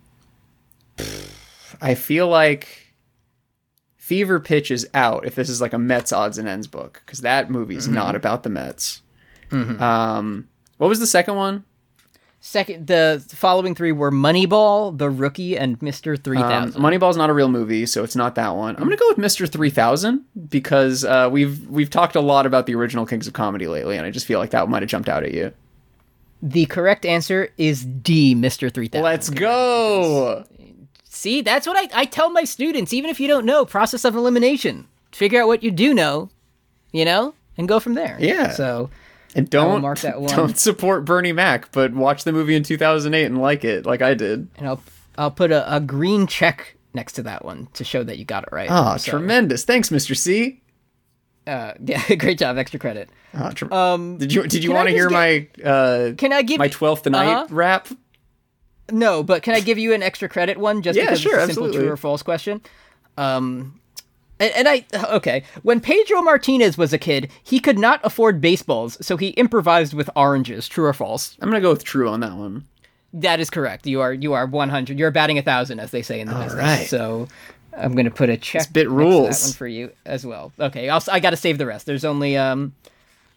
I feel like Fever Pitch is out if this is like a Mets odds and ends book, because that movie's Mm-hmm. not about the Mets. Um, what was the second one? Second, the following three were Moneyball, The Rookie, and Mister three Um, thousand. Moneyball's not a real movie, so it's not that one. I'm gonna go with Mister three thousand because uh, we've we've talked a lot about the original Kings of Comedy lately, and I just feel like that might have jumped out at you. The correct answer is D, Mister three thousand. Let's go. See, that's what I, I tell my students, even if you don't know, process of elimination. Figure out what you do know, you know, and go from there. Yeah. So, And I will don't mark that one. don't support Bernie Mac, but watch the movie in two thousand eight and like it, like I did. and I'll, I'll put a, a green check next to that one to show that you got it right. Ah, So, tremendous! Thanks, Mister C. Uh, yeah, great job. Extra credit. Ah, tre- Um, did you did you can I want to just hear get- my uh Can I give my twelfth night Uh-huh. rap? No, but can I give you an extra credit one just Yeah, because sure, it's a simple absolutely. true or false question? Um, and, and I okay. When Pedro Martinez was a kid, he could not afford baseballs, so he improvised with oranges. True or false? I'm gonna go with true on that one. That is correct. You are you are one hundred. You're batting a thousand, as they say in the business. right. So I'm gonna put a check. bit next to rules. that one for you as well. Okay, I'll, I got to save the rest. There's only um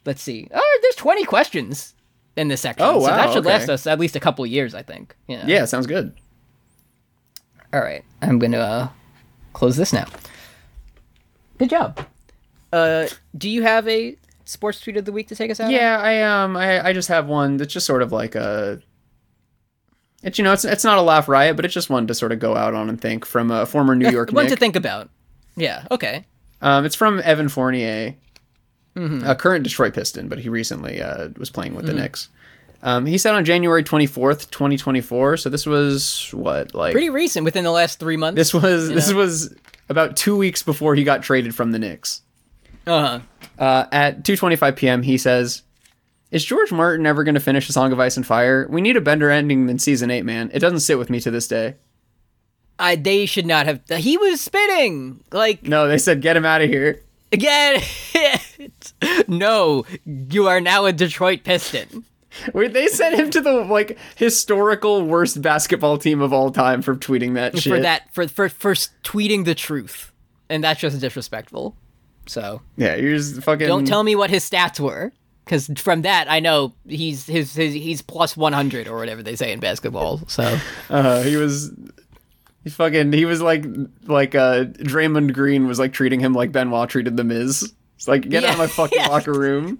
let's see. Oh, there's twenty questions in this section. Oh, So wow, that should okay. last us at least a couple years, I think. You know? Yeah, sounds good. All right. I'm going to uh, close this now. Good job. Uh, do you have a sports tweet of the week to take us out? Yeah, I um, I, I just have one that's just sort of like a. It's you know, it's it's not a laugh riot, but it's just one to sort of go out on and think from a former New York One Knick. to think about. Yeah, okay. Um, it's from Evan Fournier, Mm-hmm. a current Detroit Piston, but he recently uh, was playing with the Knicks. Um, he said on January twenty-fourth, twenty twenty-four. So this was what, like Pretty recent, within the last three months. this was you this know? was about two weeks before he got traded from the Knicks. Uh-huh. Uh, at two twenty-five p.m., he says, "Is George Martin ever going to finish A Song of Ice and Fire? We need a better ending than season eight, man. It doesn't sit with me to this day." I, they should not have... He was spitting! Like, No, they said, "Get him out of here." again, no, you are now a Detroit Piston. Wait, they sent him to the like historical worst basketball team of all time for tweeting that shit. For that, for, for, for tweeting the truth. And that's just disrespectful. So, Yeah, you're just fucking. don't tell me what his stats were. Because from that, I know he's his, his he's plus one hundred or whatever they say in basketball. So, Uh, he was. He fucking. He was like like uh Draymond Green was like treating him like Benoit treated the Miz. It's like, get out of Yeah, my fucking yeah. locker room.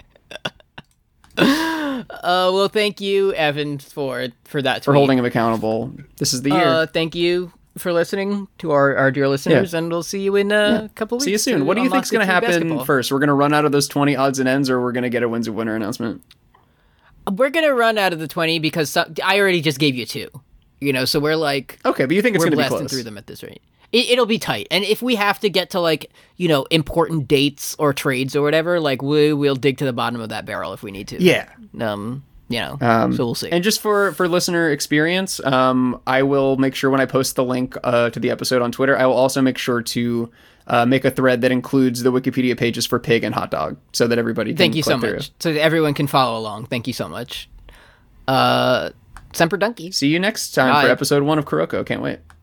uh, well, thank you, Evan, for for that tweet. For holding him accountable. This is the year. Uh, thank you for listening to our, our dear listeners, Yeah. and we'll see you in uh, a couple weeks. See you soon. to What do you unlock think's going to the true happen basketball. first? We're going to run out of those twenty odds and ends, or we're going to get a wins and winner announcement? We're gonna run out of the twenty because some, I already just gave you two. You know, so we're like Okay, but you think it's we're going to be blasting close? through them at this rate. It, it'll be tight, and if we have to get to like you know important dates or trades or whatever, like we we'll dig to the bottom of that barrel if we need to. Yeah. Um. You know. Um, so we'll see. And just for, for listener experience, um, I will make sure when I post the link uh, to the episode on Twitter, I will also make sure to uh, make a thread that includes the Wikipedia pages for pig and hot dog, so that everybody can Thank you click so through. much, so that everyone can follow along. Thank you so much. Uh, Semper Donkey. See you next time Bye. for episode one of Kuroko. Can't wait.